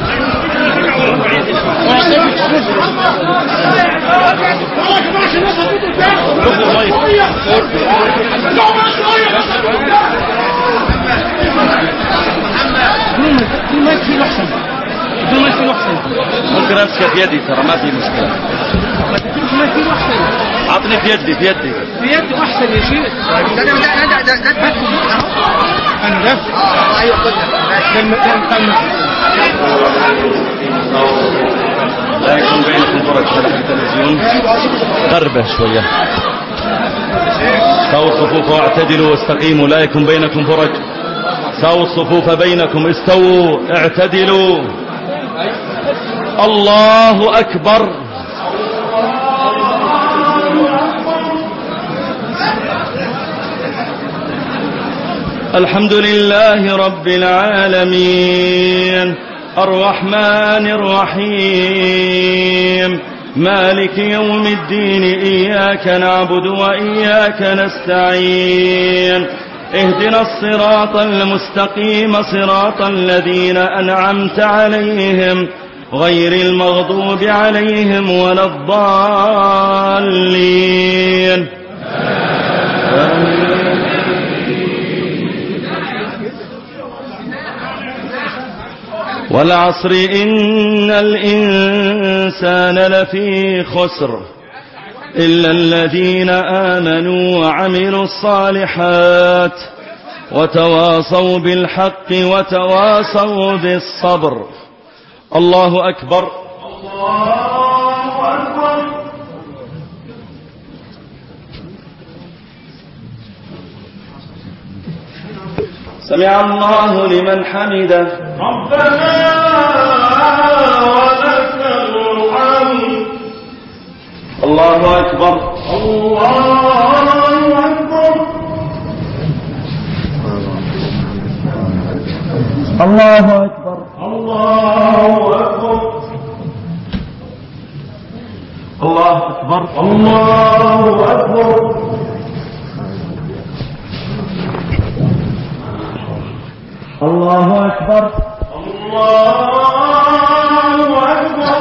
ممكن امسك في يدي ترى ما في مشكلة. عطني في يدي. في يدي احسن يا شيخ. انا ده ايوه لا يكون بينكم فرج على التلفزيون. غربة شوية. ساووا الصفوف واعتدلوا واستقيموا. لا يكون بينكم فرج. ساووا الصفوف بينكم. استووا اعتدلوا. الله أكبر. الحمد لله رب العالمين الرحمن الرحيم مالك يوم الدين. إياك نعبد وإياك نستعين. اهدنا الصراط المستقيم صراط الذين أنعمت عليهم غير المغضوب عليهم ولا الضالين. والعصر إن الإنسان لفي خسر إلا الذين آمنوا وعملوا الصالحات وتواصوا بالحق وتواصوا بالصبر. الله أكبر. الله أكبر. سمع الله لمن حمده. ربنا ولك الحمد. الله أكبر. الله أكبر. الله أكبر. الله أكبر. الله أكبر. الله أكبر. الله أكبر. الله أكبر.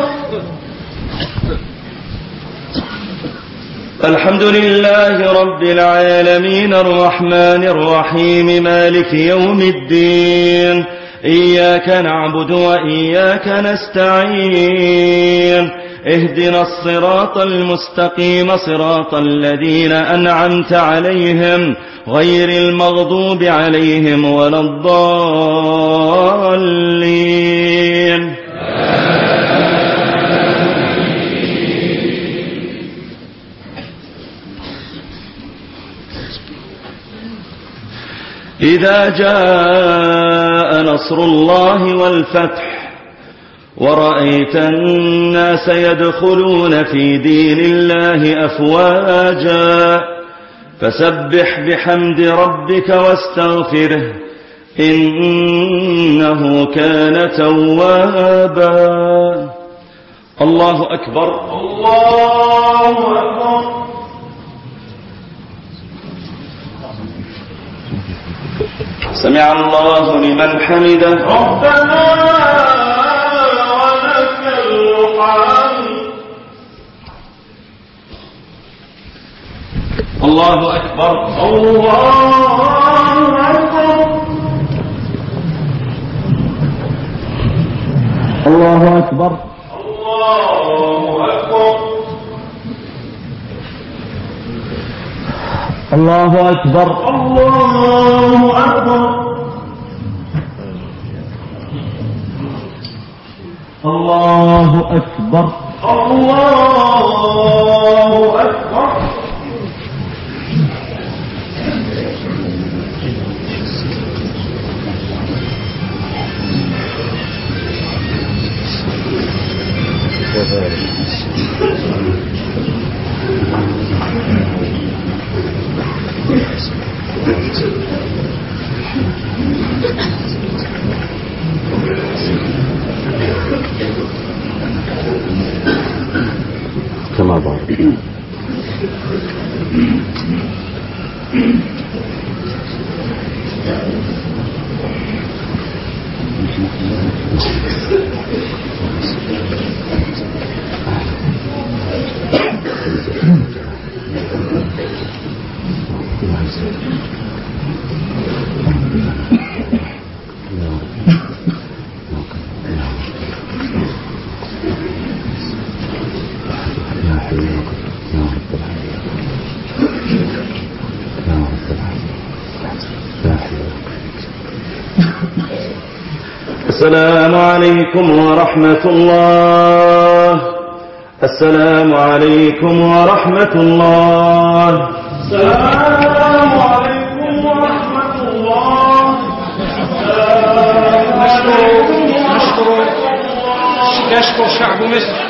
الحمد لله رب العالمين الرحمن الرحيم مالك يوم الدين. إياك نعبد وإياك نستعين. اهدنا الصراط المستقيم صراط الذين أنعمت عليهم غير المغضوب عليهم ولا الضالين. إذا جاء نصر الله والفتح ورأيت الناس يدخلون في دين الله أفواجا فسبح بحمد ربك واستغفره إنه كان توابا. الله أكبر. الله أكبر. سمع الله لمن حمده. ربنا ولك الحمد. الله أكبر. الله أكبر. الله أكبر. الله الله أكبر. أكبر. الله أكبر. الله أكبر. الله أكبر. كما بارك. السلام عليكم ورحمة الله. السلام عليكم ورحمة الله. السلام عليكم ورحمة الله. نشكر شعب مصر